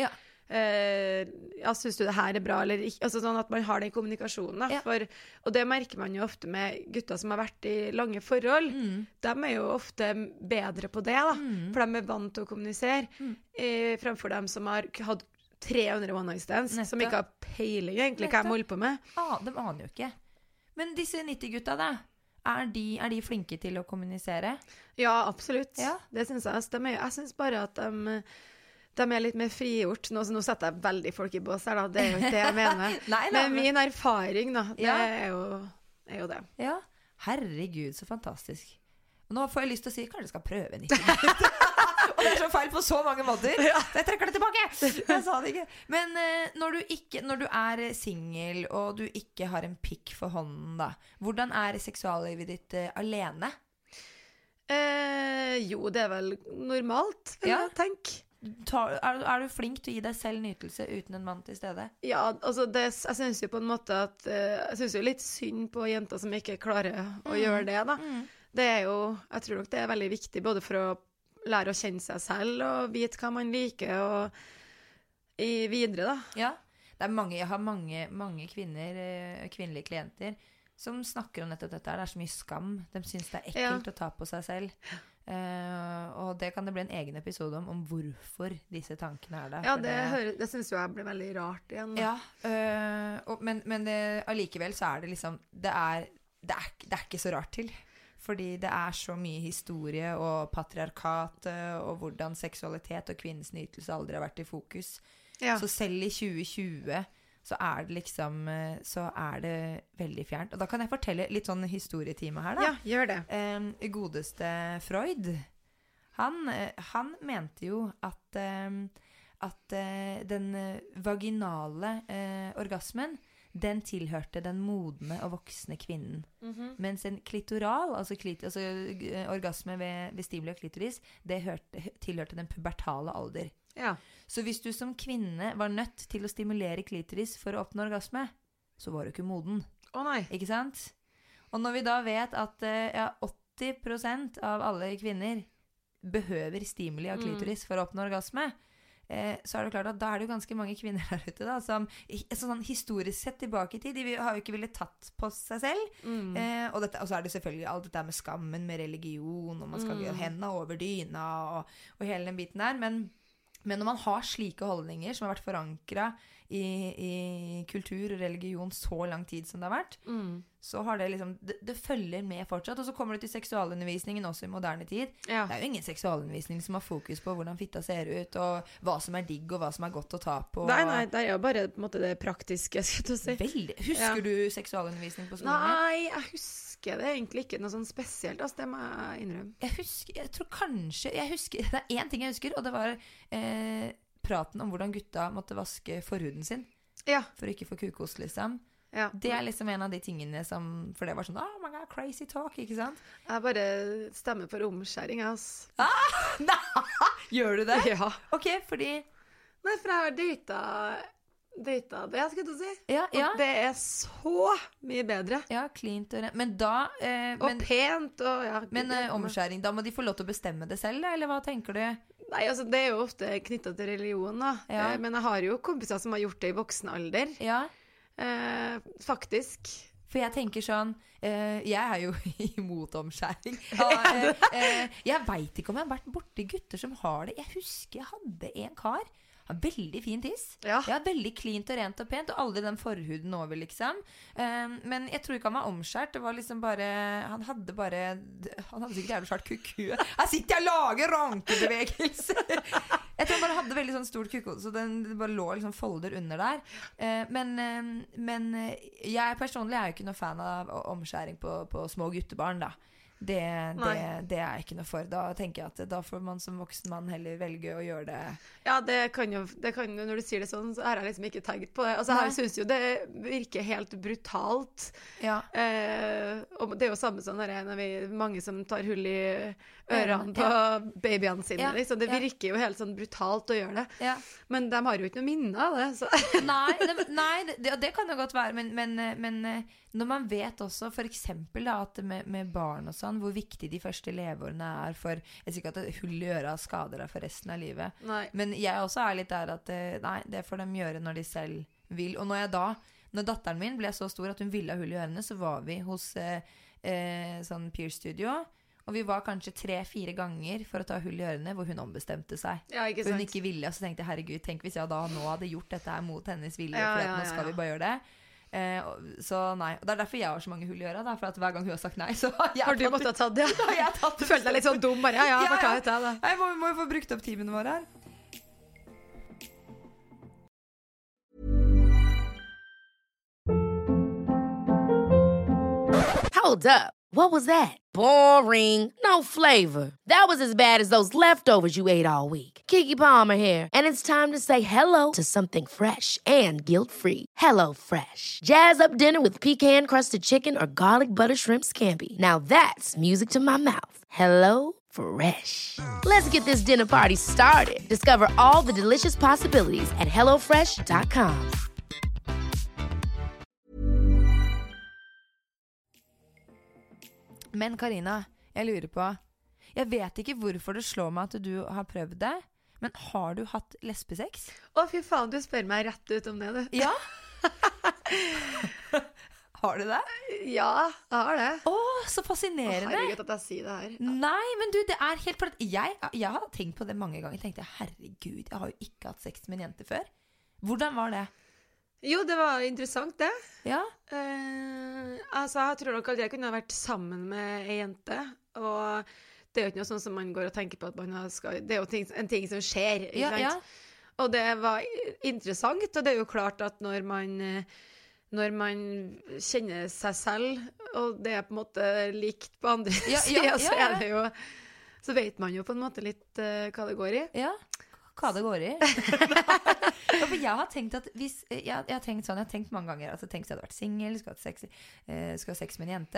S3: ja, synes du det her bra eller ikke? Altså sånn at man har den kommunikasjonen. Da.
S2: Ja.
S3: Og det merker man jo ofte med gutter som har vært i lange forhold. De jo ofte bedre på det, da. For de vant til å kommunisere. Fremfor dem som har hatt 300 one-night-stands, som ikke har peiling egentlig hva de holder på med.
S2: De aner jo ikke. Men disse 90-gutta da, er de flinke til å kommunisere? Ja,
S3: absolutt. Det synes jeg. Jeg synes bare at de litt mer frigjort. Nå setter jeg veldig folk i bås her, da. Det jo ikke det jeg mener. Men min erfaring, da, det er jo det. Ja,
S2: herregud, så fantastisk. Og nå får jeg lyst til å si, kanskje jeg skal prøve 90. Og det så feil på så mange måter. Jeg trekker det tilbake. Jeg sa det ikke. Men når du single, og du ikke har en pikk for hånden, da, hvordan seksuallivet ditt alene?
S3: Jo, det vel normalt, vil jeg tenke.
S2: Er du flink til å gi deg selv nytelse uten en mann til stede?
S3: Ja, altså jeg synes jo på en måte at jeg synes jo litt synd på jenter som ikke klarer å gjøre det, da. Det jo, jeg tror nok det veldig viktig, både for å lære å kjenne seg selv og vite hva man liker og videre, da. Ja,
S2: jeg har mange kvinnelige klienter som snakker om nettopp dette. Det så mye skam. De synes det ekkelt å ta på seg selv. Og det kan det bli en egen episode om hvorfor disse tankene der.
S3: Ja, det synes jo jeg blir veldig rart igjen.
S2: Ja, men allikevel så det liksom det ikke så rart til. Fordi det så mye historie og patriarkat og hvordan seksualitet og kvinnens nytelse aldri har vært i fokus. Så selv i 2020 så det liksom så det veldig fjernt. Og da kan jeg fortelle litt sånn historietime her, da.
S3: Ja, gjør det.
S2: Godeste Freud, han mente jo at den vaginale orgasmen, den tilhørte den modne og voksne kvinnen. Mens en klitoral, altså orgasme ved stimuli og klitoris, det tilhørte den pubertale alder. Ja. Så hvis du som kvinne var nødt til å stimulere klitoris for å oppnå orgasme, så var du ikke moden.
S3: Nei.
S2: Ikke sant? Og når vi da vet at 80% av alle kvinner behøver stimuli av klitoris for å oppnå orgasme, så det klart at da det jo ganske mange kvinner der ute da, som sånn historisk sett tilbake i tid, de har jo ikke ville tatt på seg selv. Og så det selvfølgelig alt dette med skammen, med religion, og man skal ha hendene over dyna, og hele den biten der, men når man har slike holdninger som har vært forankret i kultur og religion så lang tid som det har vært, så har det liksom, det følger med fortsatt. Og så kommer det til seksualundervisningen også i moderne tid. Det jo ingen seksualundervisning som har fokus på hvordan fitta ser ut, og hva som digg, og hva som godt å ta på.
S3: Nei, det jo bare på en måte det praktiske, skal du si.
S2: Veldig. Husker du seksualundervisning på skolen?
S3: Nei, jeg husker det egentlig ikke noe sånn spesielt, altså, det må jeg innrømme.
S2: Jeg tror kanskje, det en ting jeg husker, og det var praten om hvordan gutta måtte vaske forhuden sin for å ikke få kukost, liksom. Det liksom en av de tingene som, for det var sånn, oh my god, crazy talk, ikke sant?
S3: Jeg bare stemmer for omskjæring, altså.
S2: Gjør du det?
S3: Ja.
S2: Ok, fordi?
S3: Nei, for jeg har data det, jeg skulle til å si. Og det så mye bedre.
S2: Ja, cleant og rent. Men da
S3: og pent og
S2: men omskjæring, da må de få lov til å bestemme det selv, eller hva tenker du?
S3: Nei, altså det jo ofte knyttet til religion, da. Men jeg har jo kompiser som har gjort det i voksen alder. Faktisk.
S2: For jeg tenker sånn, jeg jo imot omskjæring. Jeg vet ikke om jeg har vært borti gutter som har det. Jeg husker jeg hadde en kar. Han veldig fin tiss. Veldig cleant og rent og pent, og aldri den forhuden over, liksom. Men jeg tror ikke han var omskjært. Det var liksom bare Han hadde sikkert jævlig svart kuku. Her sitter jeg og lager rankebevegelser! Jeg tror han bare hadde veldig sånn stort kuku, så det bare lå liksom folder under der. Men jeg personlig jo ikke noe fan av omskjæring på små guttebarn, da. Det jeg ikke noe for. Da tenker jeg at da får man som voksen mann heller velge å gjøre det.
S3: Ja, det kan jo når du sier det sånn, så har jeg liksom ikke tenkt på det. Altså, jeg synes jo det virker helt brutalt. Og det jo samme sånn når mange som tar hull i ørene på babyene sine, liksom. Det virker jo helt sånn brutalt å gjøre det. Men de har jo ikke noe minne av det, så.
S2: Nei, det kan jo godt være, men når man vet også, for eksempel da, at med barn og sånn, hvor viktig de første leveårene for, jeg sier ikke at det hull i øret skader deg for resten av livet,
S3: Nei.
S2: men jeg også litt der at, nei, det får de gjøre når de selv vil. Og når datteren min ble så stor at hun ville ha hull i ørene, så var vi hos sånn peer studio, og vi var kanskje 3-4 ganger for å ta hull i ørene, hvor hun ombestemte seg.
S3: Ja, ikke
S2: For
S3: sant?
S2: hun ikke ville, og så tenkte jeg, herregud, tenk hvis jeg da nå hadde gjort dette her mot hennes vilje,
S3: Ja,
S2: for
S3: ja,
S2: nå skal
S3: ja.
S2: vi bare gjøre det. Så nei, og det derfor jeg har så mange hull i øra, da, for at hver gang hun har sagt nei, så har jeg
S3: Har du måttet ha tatt det?
S2: har jeg tatt
S3: Du følte deg litt sånn dum bare. Ja, bare ta ut det da.
S2: Jeg må jo få brukt opp timene våre her.
S1: Hold up. What was that? Boring. No flavor. That was as bad as those leftovers you ate all week. Keke Palmer here, and it's time to say hello to something fresh and guilt-free. Hello Fresh. Jazz up dinner with pecan-crusted chicken or garlic butter shrimp scampi. Now that's music to my mouth. Hello Fresh. Let's get this dinner party started. Discover all the delicious possibilities at hellofresh.com.
S2: Men Karina, jeg lurer på, jeg vet ikke hvorfor det slår meg at du har prøvd det, men har du hatt lesbesex?
S3: Å, fy faen, du spør meg rett ut om det, du.
S2: Ja. Har du det?
S3: Ja, jeg har det.
S2: Så fascinerende.
S3: Herregud at jeg sier det her.
S2: Nei, men du, det helt for at jeg har tenkt på det mange ganger. Jeg tenkte, herregud, jeg har jo ikke hatt sex med en jente før. Hvordan var det?
S3: Jo, det var interessant det.
S2: Ja.
S3: Altså, jeg tror nok at jeg kunne ha vært sammen med en jente, og det er jo ikke noe sånn som man går og tenker på at man skal, det er jo en ting som skjer, ikke sant?
S2: Ja.
S3: Og det var interessant, og det er jo klart at når man kjenner seg selv, og det er på en måte likt på andre siden, så er det jo, så vet man jo på en måte litt hva det går i.
S2: Ja, hva det går i. Ja, for jeg har tenkt at hvis, jeg har tenkt mange ganger, altså tenkt at jeg hadde vært single, skal ha sex med en jente.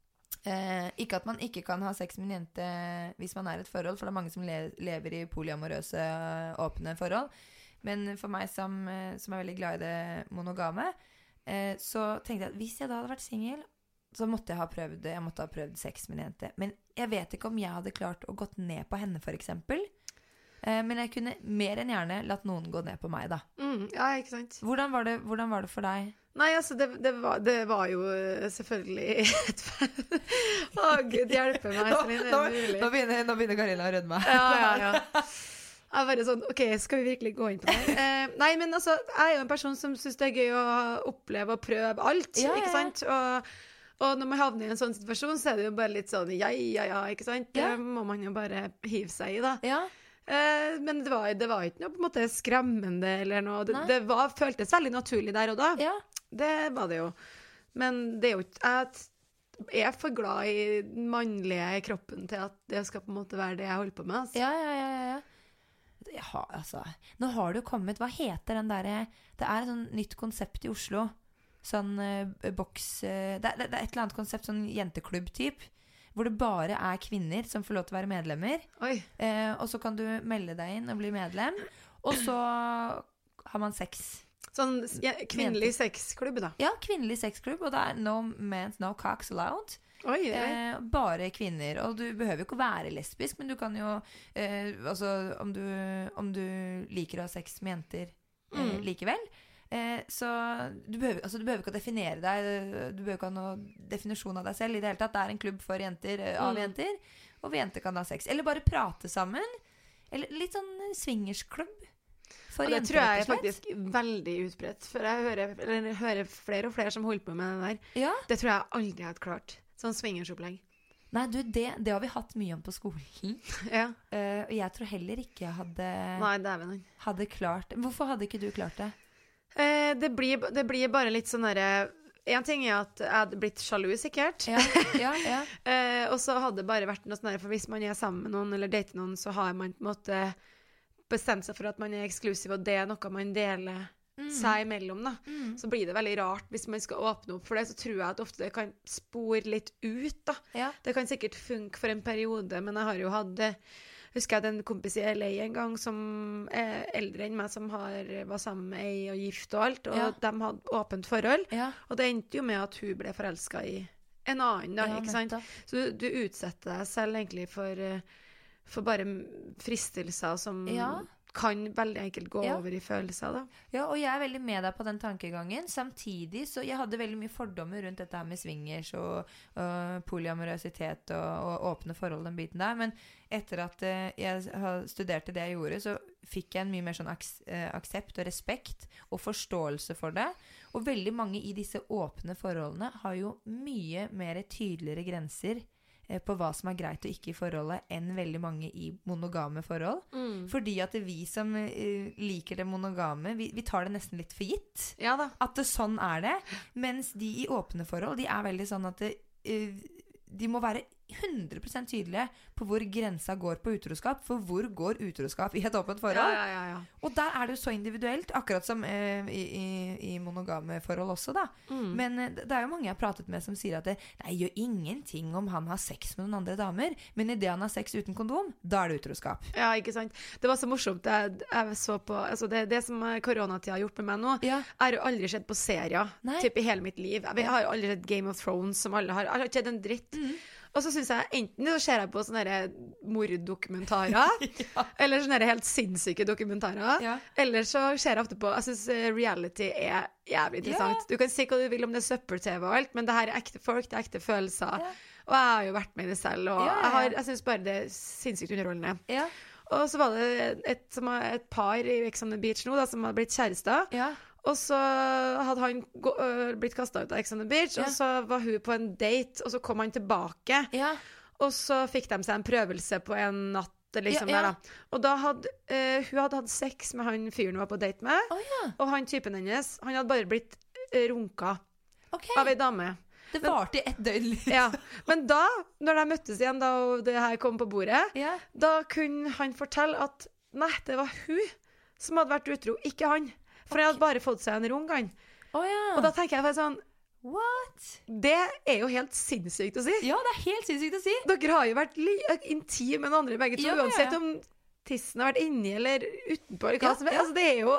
S2: Ikke at man ikke kan ha sex med en jente hvis man er i et forhold, for det er mange som lever i polyamorøse, åpne forhold. Men for meg som er veldig glad i det monogame, så tenkte jeg at hvis jeg da hadde vært single, så måtte jeg ha prøvd sex med en jente. Men jeg vet ikke om jeg hadde klart å gått ned på henne, for eksempel. Men jeg kunne mer enn gjerne latt noen gå ned på meg, da.
S3: Ja, ikke sant?
S2: Hvordan var det for deg?
S3: Nei, altså, det var jo selvfølgelig et Å, Gud, hjelpe meg, Celine, det er mulig.
S2: Nå begynner Karina å rødme.
S3: Ja. Jeg var sånn, ok, skal vi virkelig gå inn på det? Nei, men altså, jeg er jo en person som synes det er gøy å oppleve og prøve alt, ikke sant? Og når man havner i en sånn situasjon, så er det jo bare litt sånn, ja, ikke sant? Det må man jo bare hive seg i, da. Ja. Men det var ikke noe på en måte skremmende eller noe. Det føltes veldig naturlig der og da. Ja. Det var det jo. Men det er jo ikke jeg er for glad i den mannlige kroppen til at det skal på en måte være det jeg holder på med. Altså.
S2: Ja. Altså, nå har det jo kommet, hva heter den der, det er et sånn nytt konsept i Oslo, sånn boks, det er et eller annet konsept, sånn jenteklubb-typ, hvor det bare er kvinner som får lov til å være medlemmer. Og så kan du melde deg inn og bli medlem, og så har man sex.
S3: Sånn kvinnelig sexklubb, da? Ja,
S2: kvinnelig sexklubb, og det er no men's, no cocks allowed. Bare kvinner, og du behøver jo ikke å være lesbisk, men du kan jo altså, om du liker å ha sex med jenter likevel, så du behøver ikke å definere deg, du behøver ikke ha noen definisjon av deg selv i det hele tatt. Det er en klubb for jenter, av jenter, og vi jenter kan ha sex eller bare prate sammen, eller litt sånn swingersklubb for jenter.
S3: Det tror jeg er faktisk veldig utbredt, for jeg hører flere og flere som holder på med det der. Det tror jeg aldri jeg hadde klart, sånn swingersopplegg.
S2: Nei, du, det har vi hatt mye om på skolen. Og jeg tror heller ikke jeg hadde klart. Hvorfor hadde ikke du klart det?
S3: Det blir bare litt sånn der. En ting er at jeg hadde blitt sjalu sikkert. Og så hadde det bare vært noe sånn der, for hvis man er sammen med noen eller dater noen, så har man på en måte bestemt seg for at man er eksklusiv, og det er noe man deler seg imellom, da. Så blir det veldig rart hvis man skal åpne opp for det, så tror jeg at ofte det kan spore litt ut, da. Det kan sikkert funke for en periode, men jeg har jo hatt husker jeg at en kompis i LA en gang som er eldre enn meg, som var sammen med ei og gift og alt, og de hadde åpent forhold. Og det endte jo med at hun ble forelsket i en annen, da, ikke sant? Så du utsetter deg selv egentlig for bare fristelser som kan veldig enkelt gå over i følelser, da.
S2: Ja, og jeg er veldig med deg på den tankegangen. Samtidig, så jeg hadde veldig mye fordommer rundt dette her med swingers og polyamorøsitet og åpne forhold, den biten der. Men etter at jeg studerte det jeg gjorde, så fikk jeg en mye mer sånn aksept og respekt og forståelse for det. Og veldig mange i disse åpne forholdene har jo mye mer tydeligere grenser på hva som er greit og ikke i forholdet enn veldig mange i monogame forhold. Fordi at vi som liker det monogame, vi tar det nesten litt for gitt.
S3: Ja da.
S2: At sånn er det. Mens de i åpne forhold, de er veldig sånn at de må være 100% tydelige på hvor grensa går på utroskap. For hvor går utroskap i et åpent forhold?
S3: Ja.
S2: Og der er det jo så individuelt, akkurat som i monogame forhold også, da. Men det er jo mange jeg har pratet med som sier at det gjør ingenting om han har sex med noen andre damer, men i det han har sex uten kondom, da er det utroskap.
S3: Ja, ikke sant. Det var så morsomt. Jeg så på, altså det som koronatida har gjort med meg nå, jeg har jo aldri sett på serier, typ i hele mitt liv. Jeg har jo aldri sett Game of Thrones, som alle har. Jeg har ikke sett en dritt. Og så synes jeg, enten så ser jeg på sånne morddokumentarer, eller sånne helt sinnssyke dokumentarer, eller så ser jeg ofte på, jeg synes reality er jævlig interessant. Du kan si hva du vil om det søppel-TV og alt, men det her er ekte folk, det er ekte følelser. Og jeg har jo vært med i det selv, og jeg synes bare det er sinnssykt underholdende. Og så var det et par i Ex on the Beach nå, da, som hadde blitt kjærester. Og så hadde han blitt kastet ut av Ex on the Beach, og så var hun på en date, og så kom han tilbake. Og så fikk de seg en prøvelse på en natt, liksom der da. Og da hadde hun hadde hatt sex med han fyren hun var på date med, og han typen hennes, han hadde bare blitt runka av en dame.
S2: Det varte i 1 døgn.
S3: Men da, når de møttes igjen, da, og det her kom på bordet, da kunne han fortelle at nei, det var hun som hadde vært utro, ikke han. For han hadde bare fått seg en rung, han. Og da tenker jeg bare sånn,
S2: what?
S3: Det er jo helt sinnssykt å si.
S2: Ja, det er helt sinnssykt å si.
S3: Dere har jo vært intime med den andre begge to, uansett om tissen har vært inni eller utenpå, eller hva som helst. Altså, det er jo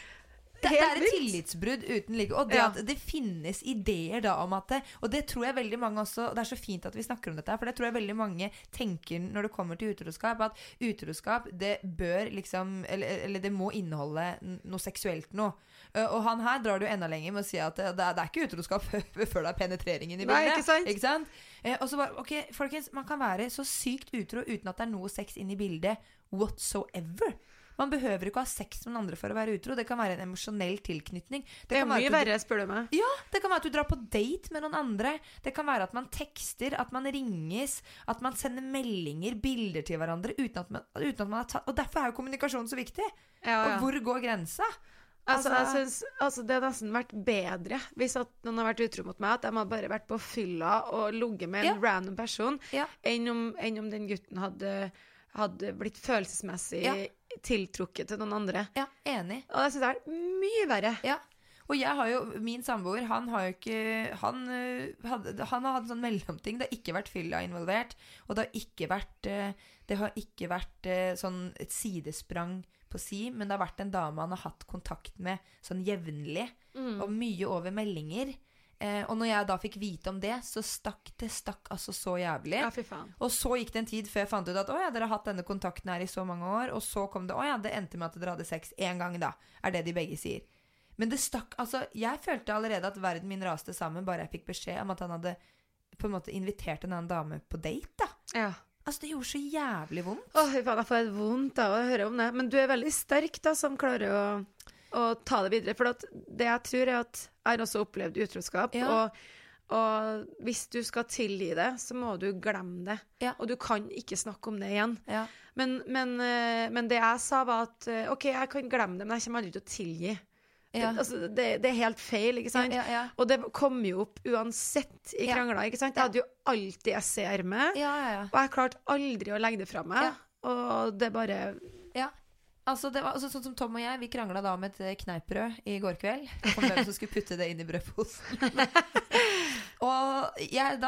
S2: det er et tillitsbrudd uten like. Og det at det finnes ideer da om at det, og det tror jeg veldig mange også, og det er så fint at vi snakker om dette, for det tror jeg veldig mange tenker når det kommer til utroskap, at utroskap, det bør liksom, eller det må inneholde noe seksuelt nå. Og han her drar det jo enda lenger med å si at det er ikke utroskap før det er penetreringen i bildet.
S3: Nei,
S2: ikke sant? Og så bare, ok, folkens, man kan være så sykt utro uten at det er noe sex inn i bildet whatsoever. Man behøver ikke ha sex med den andre for å være utro. Det kan være en emosjonell tilknytning.
S3: Det er mye verre, spør du meg.
S2: Ja, det kan være at du drar på date med noen andre. Det kan være at man tekster, at man ringes, at man sender meldinger, bilder til hverandre uten at man har tatt. Og derfor er jo kommunikasjon så viktig. Og hvor går grensa?
S3: Altså, jeg synes det har nesten vært bedre hvis at noen har vært utro mot meg, at de har bare vært på fylla og ligget med en random person, enn om den gutten hadde blitt følelsesmessig tiltrukket til noen andre.
S2: Ja, enig.
S3: Og det synes jeg er mye verre.
S2: Ja. Og jeg har jo, min samboer, han har jo ikke, han har hatt en sånn mellomting. Det har ikke vært fylla involvert, og det har ikke vært sånn et sidesprang på si, men det har vært en dame han har hatt kontakt med sånn jevnlig, og mye over meldinger. Og når jeg da fikk vite om det, så stakk altså så jævlig.
S3: Ja, fy faen.
S2: Og så gikk det en tid før jeg fant ut at dere har hatt denne kontakten her i så mange år. Og så kom det, det endte med at dere hadde sex en gang da, er det de begge sier. Men det stakk, altså jeg følte allerede at verden min raste sammen bare jeg fikk beskjed om at han hadde på en måte invitert en annen dame på date da.
S3: Ja.
S2: Altså det gjorde så jævlig vondt.
S3: Fy faen, jeg får et vondt av å høre om det. Men du er veldig sterk da, som klarer å ta det videre. For det jeg tror er at jeg har også opplevd utroskap, og hvis du skal tilgi det, så må du glemme det. Og du kan ikke snakke om det igjen. Men det jeg sa var at ok, jeg kan glemme det, men jeg kommer aldri til å tilgi. Det er helt feil, ikke sant? Og det kommer jo opp uansett i krangler, ikke sant? Jeg hadde jo alltid SC-erme, og jeg klarte aldri å legge det fra meg, og det bare...
S2: Altså, det var sånn som Tom og jeg, vi kranglet da om et kneippbrød i går kveld, om hvem som skulle putte det inn i brødposen. Og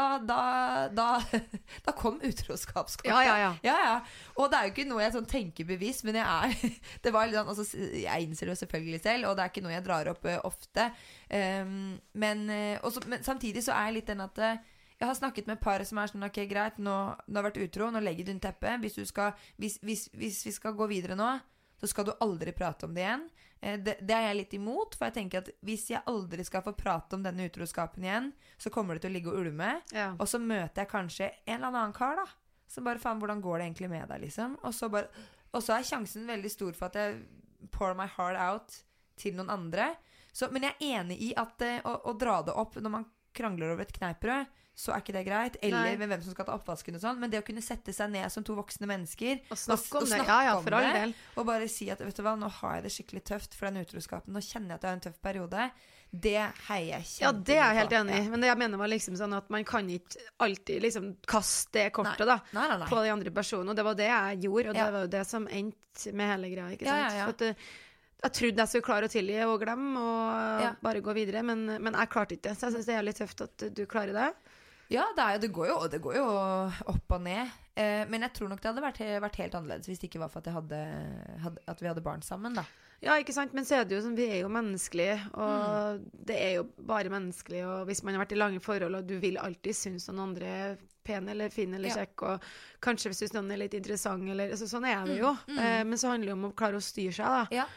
S2: da kom utroskapskortet.
S3: Ja.
S2: Og det jo ikke noe jeg sånn tenker bevisst, men det var litt sånn, altså, jeg innser det selvfølgelig selv, og det ikke noe jeg drar opp ofte. Men samtidig så jeg litt den at jeg har snakket med et par som sånn, ok, greit, nå har jeg vært utro, nå legger du den teppet. Hvis vi skal gå videre nå, så skal du aldri prate om det igjen. Det jeg litt imot, for jeg tenker at hvis jeg aldri skal få prate om denne utroskapen igjen, så kommer det til å ligge og ulme.
S3: Ja.
S2: Og så møter jeg kanskje en eller annen kar da, så bare, faen, hvordan går det egentlig med deg, liksom? Og så sjansen veldig stor for at jeg pour my heart out til noen andre. Men jeg enig i at å dra det opp når man krangler over et kneippbrød, så ikke det greit, eller med hvem som skal ta oppvasken og sånn, men det å kunne sette seg ned som to voksne mennesker
S3: og snakke om det, for all del,
S2: og bare si at, vet du hva, nå har jeg det skikkelig tøft for den utroskapen, nå kjenner jeg at jeg har en tøff periode, det heier jeg kjempemye på.
S3: Ja, det jeg helt enig i, men det jeg mener var liksom sånn at man kan ikke alltid liksom kaste det kortet da, på de andre personene, og det var det jeg gjorde, og det var jo det som endte med hele greia, ikke sant? For at jeg trodde jeg skulle klare å tilgi og glemme og bare gå videre, men jeg klarte ikke det, så jeg synes det litt tøft at du klarer det.
S2: Ja, det går jo opp og ned. Men jeg tror nok det hadde vært helt annerledes hvis det ikke var for at at vi hadde barn sammen, da.
S3: Ja, ikke sant? Men så det jo sånn, vi jo menneskelige, og det jo bare menneskelig, og hvis man har vært i lange forhold, og du vil alltid synes noen andre pen eller fin eller kjekk, og kanskje hvis noen litt interessant, eller, altså, sånn det jo. Men så handler det om å klare å styre seg, da.
S2: Ja.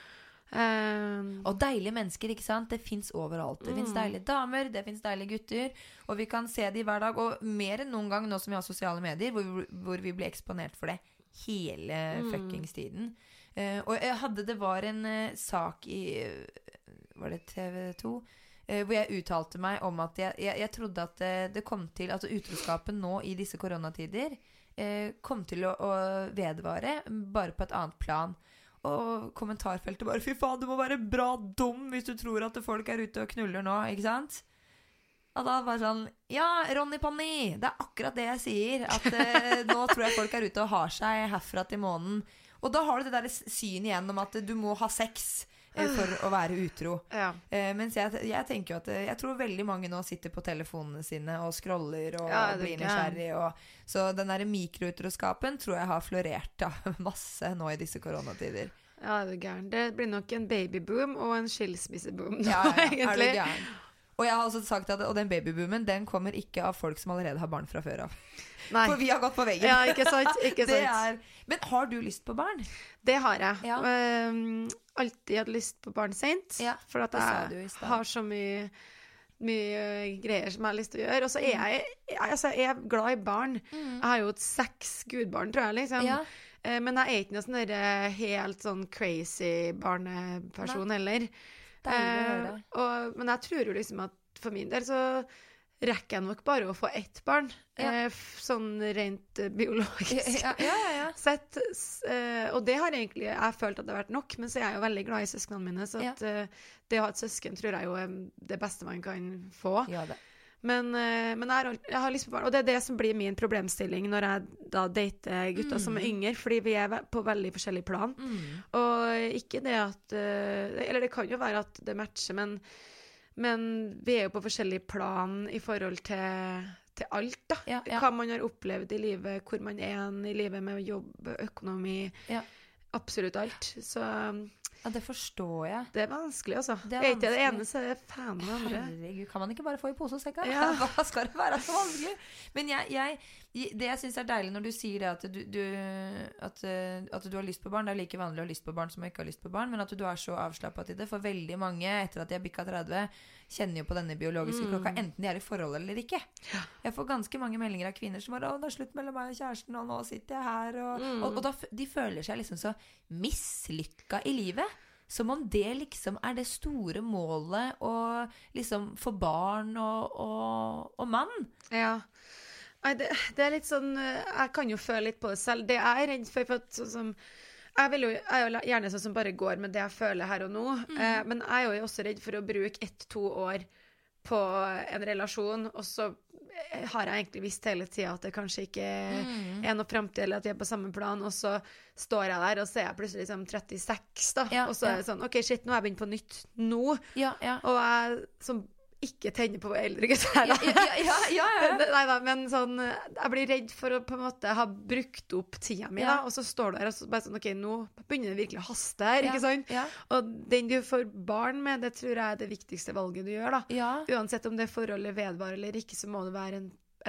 S2: Og deilige mennesker, ikke sant? Det finnes overalt. Det finnes deilige damer, det finnes deilige gutter, og vi kan se de hver dag, og mer enn noen gang nå som vi har sosiale medier, hvor vi blir eksponert for det hele fuckingstiden. Og det var en sak i var det TV2 hvor jeg uttalte meg om at jeg trodde at det kom til at utroskapen nå i disse koronatider kom til å vedvare bare på et annet plan. Og kommentarfeltet bare, fy faen, du må være bra dum hvis du tror at folk ute og knuller nå, ikke sant? Og da var det sånn, ja, Ronny Panni, det akkurat det jeg sier, at nå tror jeg folk ute og har seg herfra til månen. Og da har du det der syn igjen om at du må ha sex for å være utro. Mens jeg tenker jo at jeg tror veldig mange nå sitter på telefonene sine og scroller og blir nysgjerrig. Så den der mikroutroskapen tror jeg har florert masse nå i disse koronatider.
S3: Ja, det gærent. Det blir nok en babyboom og en skilsmisseboom nå,
S2: egentlig. Det og jeg har også sagt at den babyboomen, den kommer ikke av folk som allerede har barn fra før av.
S3: Nei.
S2: For vi har gått på veggen.
S3: Ja, ikke sant.
S2: Men har du lyst på barn?
S3: Det har jeg. Alltid hatt lyst på barn sent. For at jeg har så mye greier som jeg har lyst til å gjøre. Og så jeg er glad i barn. Jeg har jo 6 gudbarn, tror jeg, liksom. Men jeg ikke noe sånn der helt sånn crazy barneperson heller. Men jeg tror jo liksom at for min del så rekker jeg nok bare å få 1 barn, sånn rent biologisk sett. Og det har egentlig jeg følt at det har vært nok, men så er jeg jo veldig glad i søsknene mine, så at det å ha et søsken tror jeg jo det beste man kan få. Men jeg har lyst på barn, og det det som blir min problemstilling når jeg da dater gutter som yngre, fordi vi på veldig forskjellig plan. Og ikke det at eller det kan jo være at det matcher, men vi jo på forskjellig plan i forhold til alt da. Hva man har opplevd i livet, hvor man i livet med jobb, økonomi, absolutt alt. Så
S2: det forstår jeg.
S3: Det vanskelig, altså. Jeg ikke det ene, så det fan av andre.
S2: Herregud, kan man ikke bare få i pose og sekk? Hva skal det være så vanskelig? Men det jeg synes deilig når du sier det at du har lyst på barn, det like vanlig å ha lyst på barn som å ikke ha lyst på barn, men at du så avslappet i det, for veldig mange etter at jeg bikket 30 kjenner jo på denne biologiske klokka, enten de i forhold eller ikke. Jeg får ganske mange meldinger av kvinner som bare, det slutt mellom meg og kjæresten, og nå sitter jeg her, og da, de føler seg liksom så mislykka i livet, som om det liksom det store målet å liksom få barn og mann. Ja.
S3: Nei, det litt sånn, jeg kan jo føle litt på det selv. Det jeg redd for at sånn som jeg er jo gjerne sånn som bare går med det jeg føler her og nå, men jeg jo også redd for å bruke 1-2 år på en relasjon, og så har jeg egentlig visst hele tiden at det kanskje ikke noe fremtid, eller at vi på samme plan, og så står jeg der, og så jeg plutselig liksom 36 da, og så det sånn, ok, shit, nå har jeg begynt på nytt nå, og jeg som ikke tenne på eldre gutter.
S2: Ja.
S3: Neida, men sånn, jeg blir redd for å på en måte ha brukt opp tida mi, da, og så står du her og så bare sånn, ok, nå begynner det virkelig å haste her, ikke sant?
S2: Ja.
S3: Og den du får barn med, det tror jeg er det viktigste valget du gjør, da.
S2: Ja.
S3: Uansett om det forholdet vedvarer eller ikke, så må du være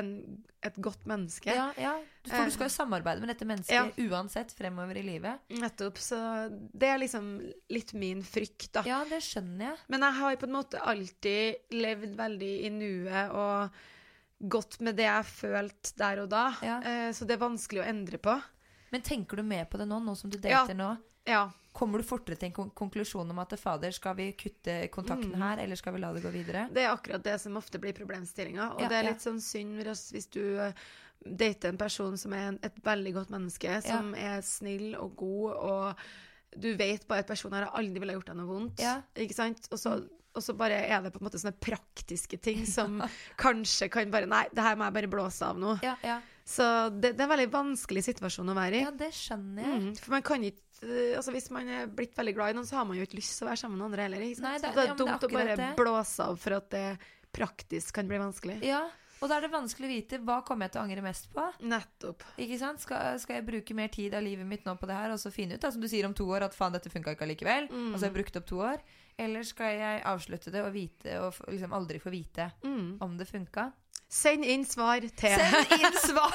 S3: et godt menneske.
S2: Ja. For du skal jo samarbeide med dette mennesket uansett fremover i livet.
S3: Nettopp, så det er liksom litt min frykt, da.
S2: Ja, det skjønner jeg.
S3: Men jeg har på en måte alltid levd veldig i nuet og gått med det jeg følte der og da. Så det er vanskelig å endre på.
S2: Men tenker du mer på det nå som du dater nå?
S3: Ja.
S2: Kommer du fortere til en konklusjon om at fader, skal vi kutte kontakten her, eller skal vi la det gå videre?
S3: Det er akkurat det som ofte blir problemstillinga, og det er litt sånn synd hvis du dater en person som er et veldig godt menneske, som er snill og god, og du vet bare at personen her aldri ville gjort deg noe vondt, ikke sant? Og så bare er det på en måte sånne praktiske ting som kanskje kan bare, nei, det her må jeg bare blåse av nå. Så det er en veldig vanskelig situasjon å være i.
S2: Ja, det skjønner jeg.
S3: For man kan ikke, altså hvis man er blitt veldig glad i noen, så har man jo ikke lyst til å være sammen med andre heller, ikke sant?
S2: Nei,
S3: det er dumt å bare blåse av for at det praktisk kan bli vanskelig.
S2: Ja, og da er det vanskelig å vite, hva kommer jeg til å angre mest på?
S3: Nettopp.
S2: Ikke sant? Skal jeg bruke mer tid av livet mitt nå på det her, og så finne ut, da, som du sier om 2 år, at faen, dette funket ikke allikevel, og så har jeg brukt opp 2 år, eller skal jeg avslutte det og vite, og liksom aldri få vite om det funket?
S3: Send inn svar til.
S2: Send inn svar!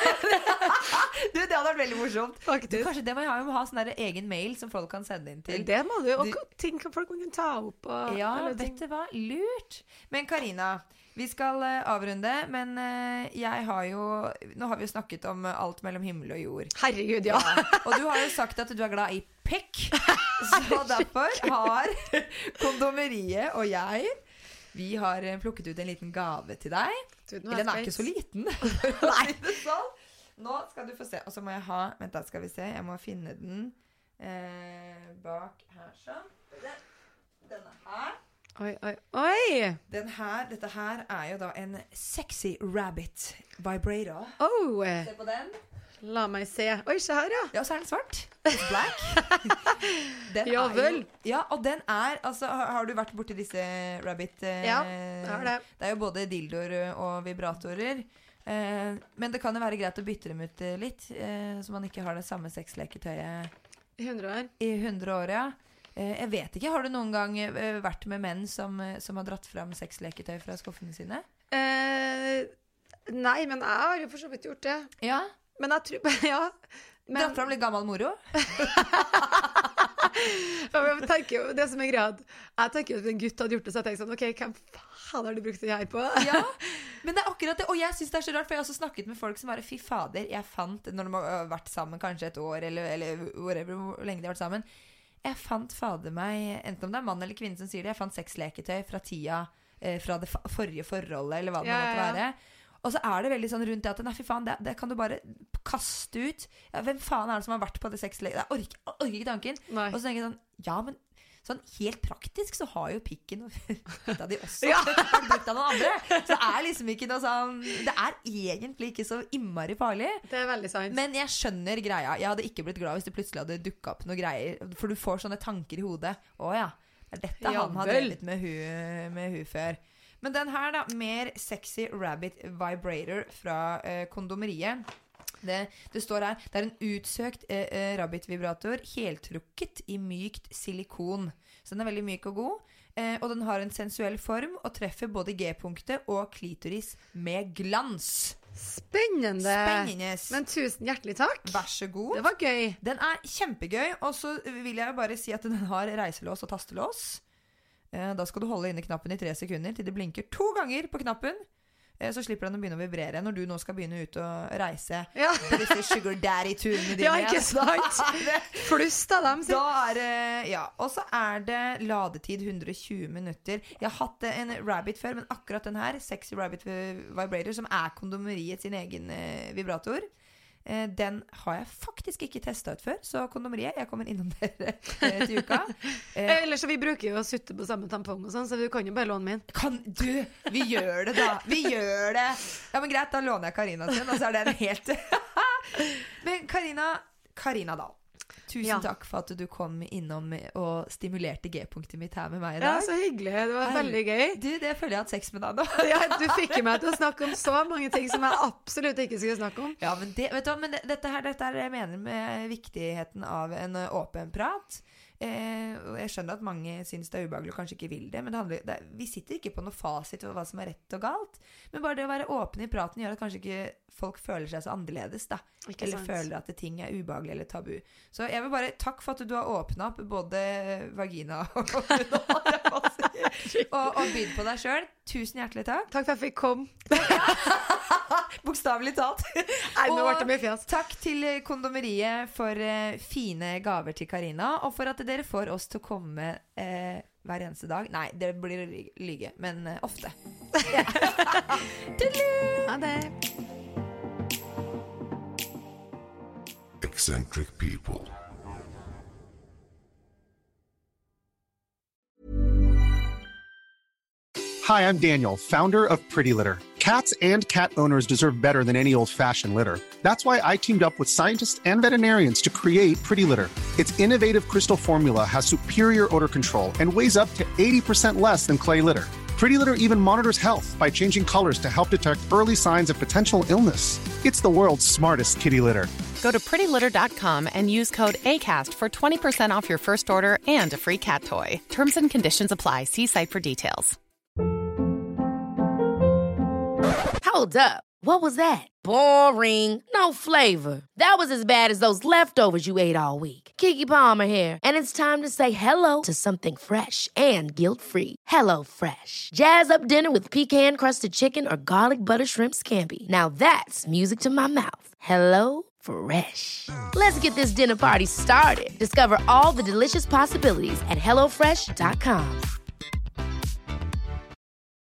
S2: Du, det hadde vært veldig morsomt.
S3: Faktisk.
S2: Kanskje det må jeg ha en sånn der egen mail som folk kan sende inn til.
S3: Det må du, og ting kan folk kan ta opp. Og
S2: ja, vet du hva? Lurt. Men Karina, vi skal avrunde, men jeg har jo, nå har vi jo snakket om alt mellom himmel og jord.
S3: Herregud, ja.
S2: Og du har jo sagt at du er glad i pekk, så derfor har kondomeriet og jeg, vi har plukket ut en liten gave til deg. Den er ikke så liten. Nei. Nå skal du få se. Og så må jeg ha, vent da, skal vi se. Jeg må finne den bak her sånn. Denne her.
S3: Oi.
S2: Dette her er jo da en sexy rabbit vibrator. Se på den.
S3: La meg se. Oi, se her, ja.
S2: Ja, så er den svart. It's black. Den
S3: ja vel.
S2: Ja, og den er, altså, har du vært borti disse rabbit?
S3: Ja, jeg har det.
S2: Det er jo både dildoer og vibratorer. Men det kan jo være greit å bytte dem ut litt, så man ikke har det samme sexleketøyet
S3: i 100 år.
S2: I 100 år, ja. Jeg vet ikke, har du noen gang vært med menn som har dratt frem sexleketøy fra skuffene sine?
S3: Nei, men jeg har jo for så vidt gjort det.
S2: Ja.
S3: Men jeg tror, ja.
S2: Dratt frem litt gammel moro?
S3: Jeg tenker jo, det som er greit, jeg tenker jo at en gutt hadde gjort det, så jeg tenker sånn, ok, hvem faen har du brukt det her på?
S2: Ja, men det er akkurat det, og jeg synes det er så rart, for jeg har også snakket med folk som bare, fy fader, jeg fant, når de har vært sammen kanskje et år, eller whatever, hvor lenge de har vært sammen, jeg fant fader meg, enten om det er mann eller kvinne som sier det, jeg fant sexleketøy fra tida, fra det forrige forholdet, eller hva det måtte være. Og så er det veldig sånn rundt det at nei, fy faen, det kan du bare kaste ut. Ja, hvem faen er det som har vært på det sexleketøyet? Jeg orker ikke tanken.
S3: Nei.
S2: Og så tenker jeg sånn, ja, men sånn helt praktisk så har jo pikken og da de også har brukt av noen andre. Så det er liksom ikke noe sånn, det er egentlig ikke så innmari farlig.
S3: Det er veldig sant.
S2: Men jeg skjønner greia. Jeg hadde ikke blitt glad hvis det plutselig hadde dukket opp noen greier. For du får sånne tanker i hodet. Åja, det er dette han har drevet med hun før. Men den her da, mer sexy rabbit vibrator fra kondomeriet. Det står her, det er en utsøkt rabbit-vibrator, heltrukket i mykt silikon. Så den er veldig myk og god. Og den har en sensuell form og treffer både G-punktet og klitoris med glans.
S3: Spennende. Men tusen hjertelig takk.
S2: Vær så god.
S3: Det var gøy.
S2: Den er kjempegøy, og så vil jeg bare si at den har reiselås og tastelås. Da skal du holde inne knappen i 3 sekunder til det blinker 2 ganger på knappen. Så slipper den å begynne å vibrere når du nå skal begynne ut og reise på disse sugar daddy-turene dine.
S3: Ja, ikke sant? Flust av dem.
S2: Da er det, ja. Og så er det ladetid 120 minutter. Jeg har hatt en rabbit før, men akkurat den her, sexy rabbit vibrator, som er kondomeriet sin egen vibrator, den har jeg faktisk ikke testet ut før. Så kondomeriet, jeg kommer innom dere til uka.
S3: Ellers så vi bruker jo å sutte på samme tampong og sånn, så du kan jo bare låne min.
S2: Kan du? Vi gjør det da. Vi gjør det. Ja, men greit, da låner jeg Karina sin, og så er den helt... Men Karina Dahl, Tusen takk for at du kom innom og stimulerte G-punktet mitt her med meg i dag.
S3: Ja, så hyggelig. Det var veldig gøy.
S2: Du, det føler jeg hatt sex med deg nå.
S3: Ja, du fikk meg til å snakke om så mange ting som jeg absolutt ikke skulle snakke om.
S2: Ja, men, vet du, men dette er jeg mener med viktigheten av en åpen prat. Jeg skjønner at mange synes det er ubehagelig og kanskje ikke vil det, men vi sitter ikke på noe fasit for hva som er rett og galt, men bare det å være åpen i praten gjør at kanskje ikke folk føler seg så annerledes da, eller føler at ting er ubehagelig eller tabu. Så jeg vil bare takk for at du har åpnet opp både vagina og bydd på deg selv. Tusen hjertelig takk.
S3: Takk for at jeg fikk komme.
S2: Bokstavelig talt.
S3: Nei, nå ble det mye fjas.
S2: Takk til Kondomeriet for fine gaver til Karina, og for at dere får oss til å komme hver eneste dag. Nei, det blir lyge, men ofte.
S3: Ha det.
S4: Eccentric people.
S5: Hi, I'm Daniel, founder of Pretty Litter. Cats and cat owners deserve better than any old-fashioned litter. That's why I teamed up with scientists and veterinarians to create Pretty Litter. Its innovative crystal formula has superior odor control and weighs up to 80% less than clay litter. Pretty Litter even monitors health by changing colors to help detect early signs of potential illness. It's the world's smartest kitty litter.
S6: Go to prettylitter.com and use code ACAST for 20% off your first order and a free cat toy. Terms and conditions apply. See site for details.
S1: Hold up. What was that? Boring. No flavor. That was as bad as those leftovers you ate all week. Keke Palmer here, and it's time to say hello to something fresh and guilt-free. Hello Fresh. Jazz up dinner with pecan-crusted chicken or garlic butter shrimp scampi. Now that's music to my mouth. Hello Fresh. Let's get this dinner party started. Discover all the delicious possibilities at HelloFresh.com.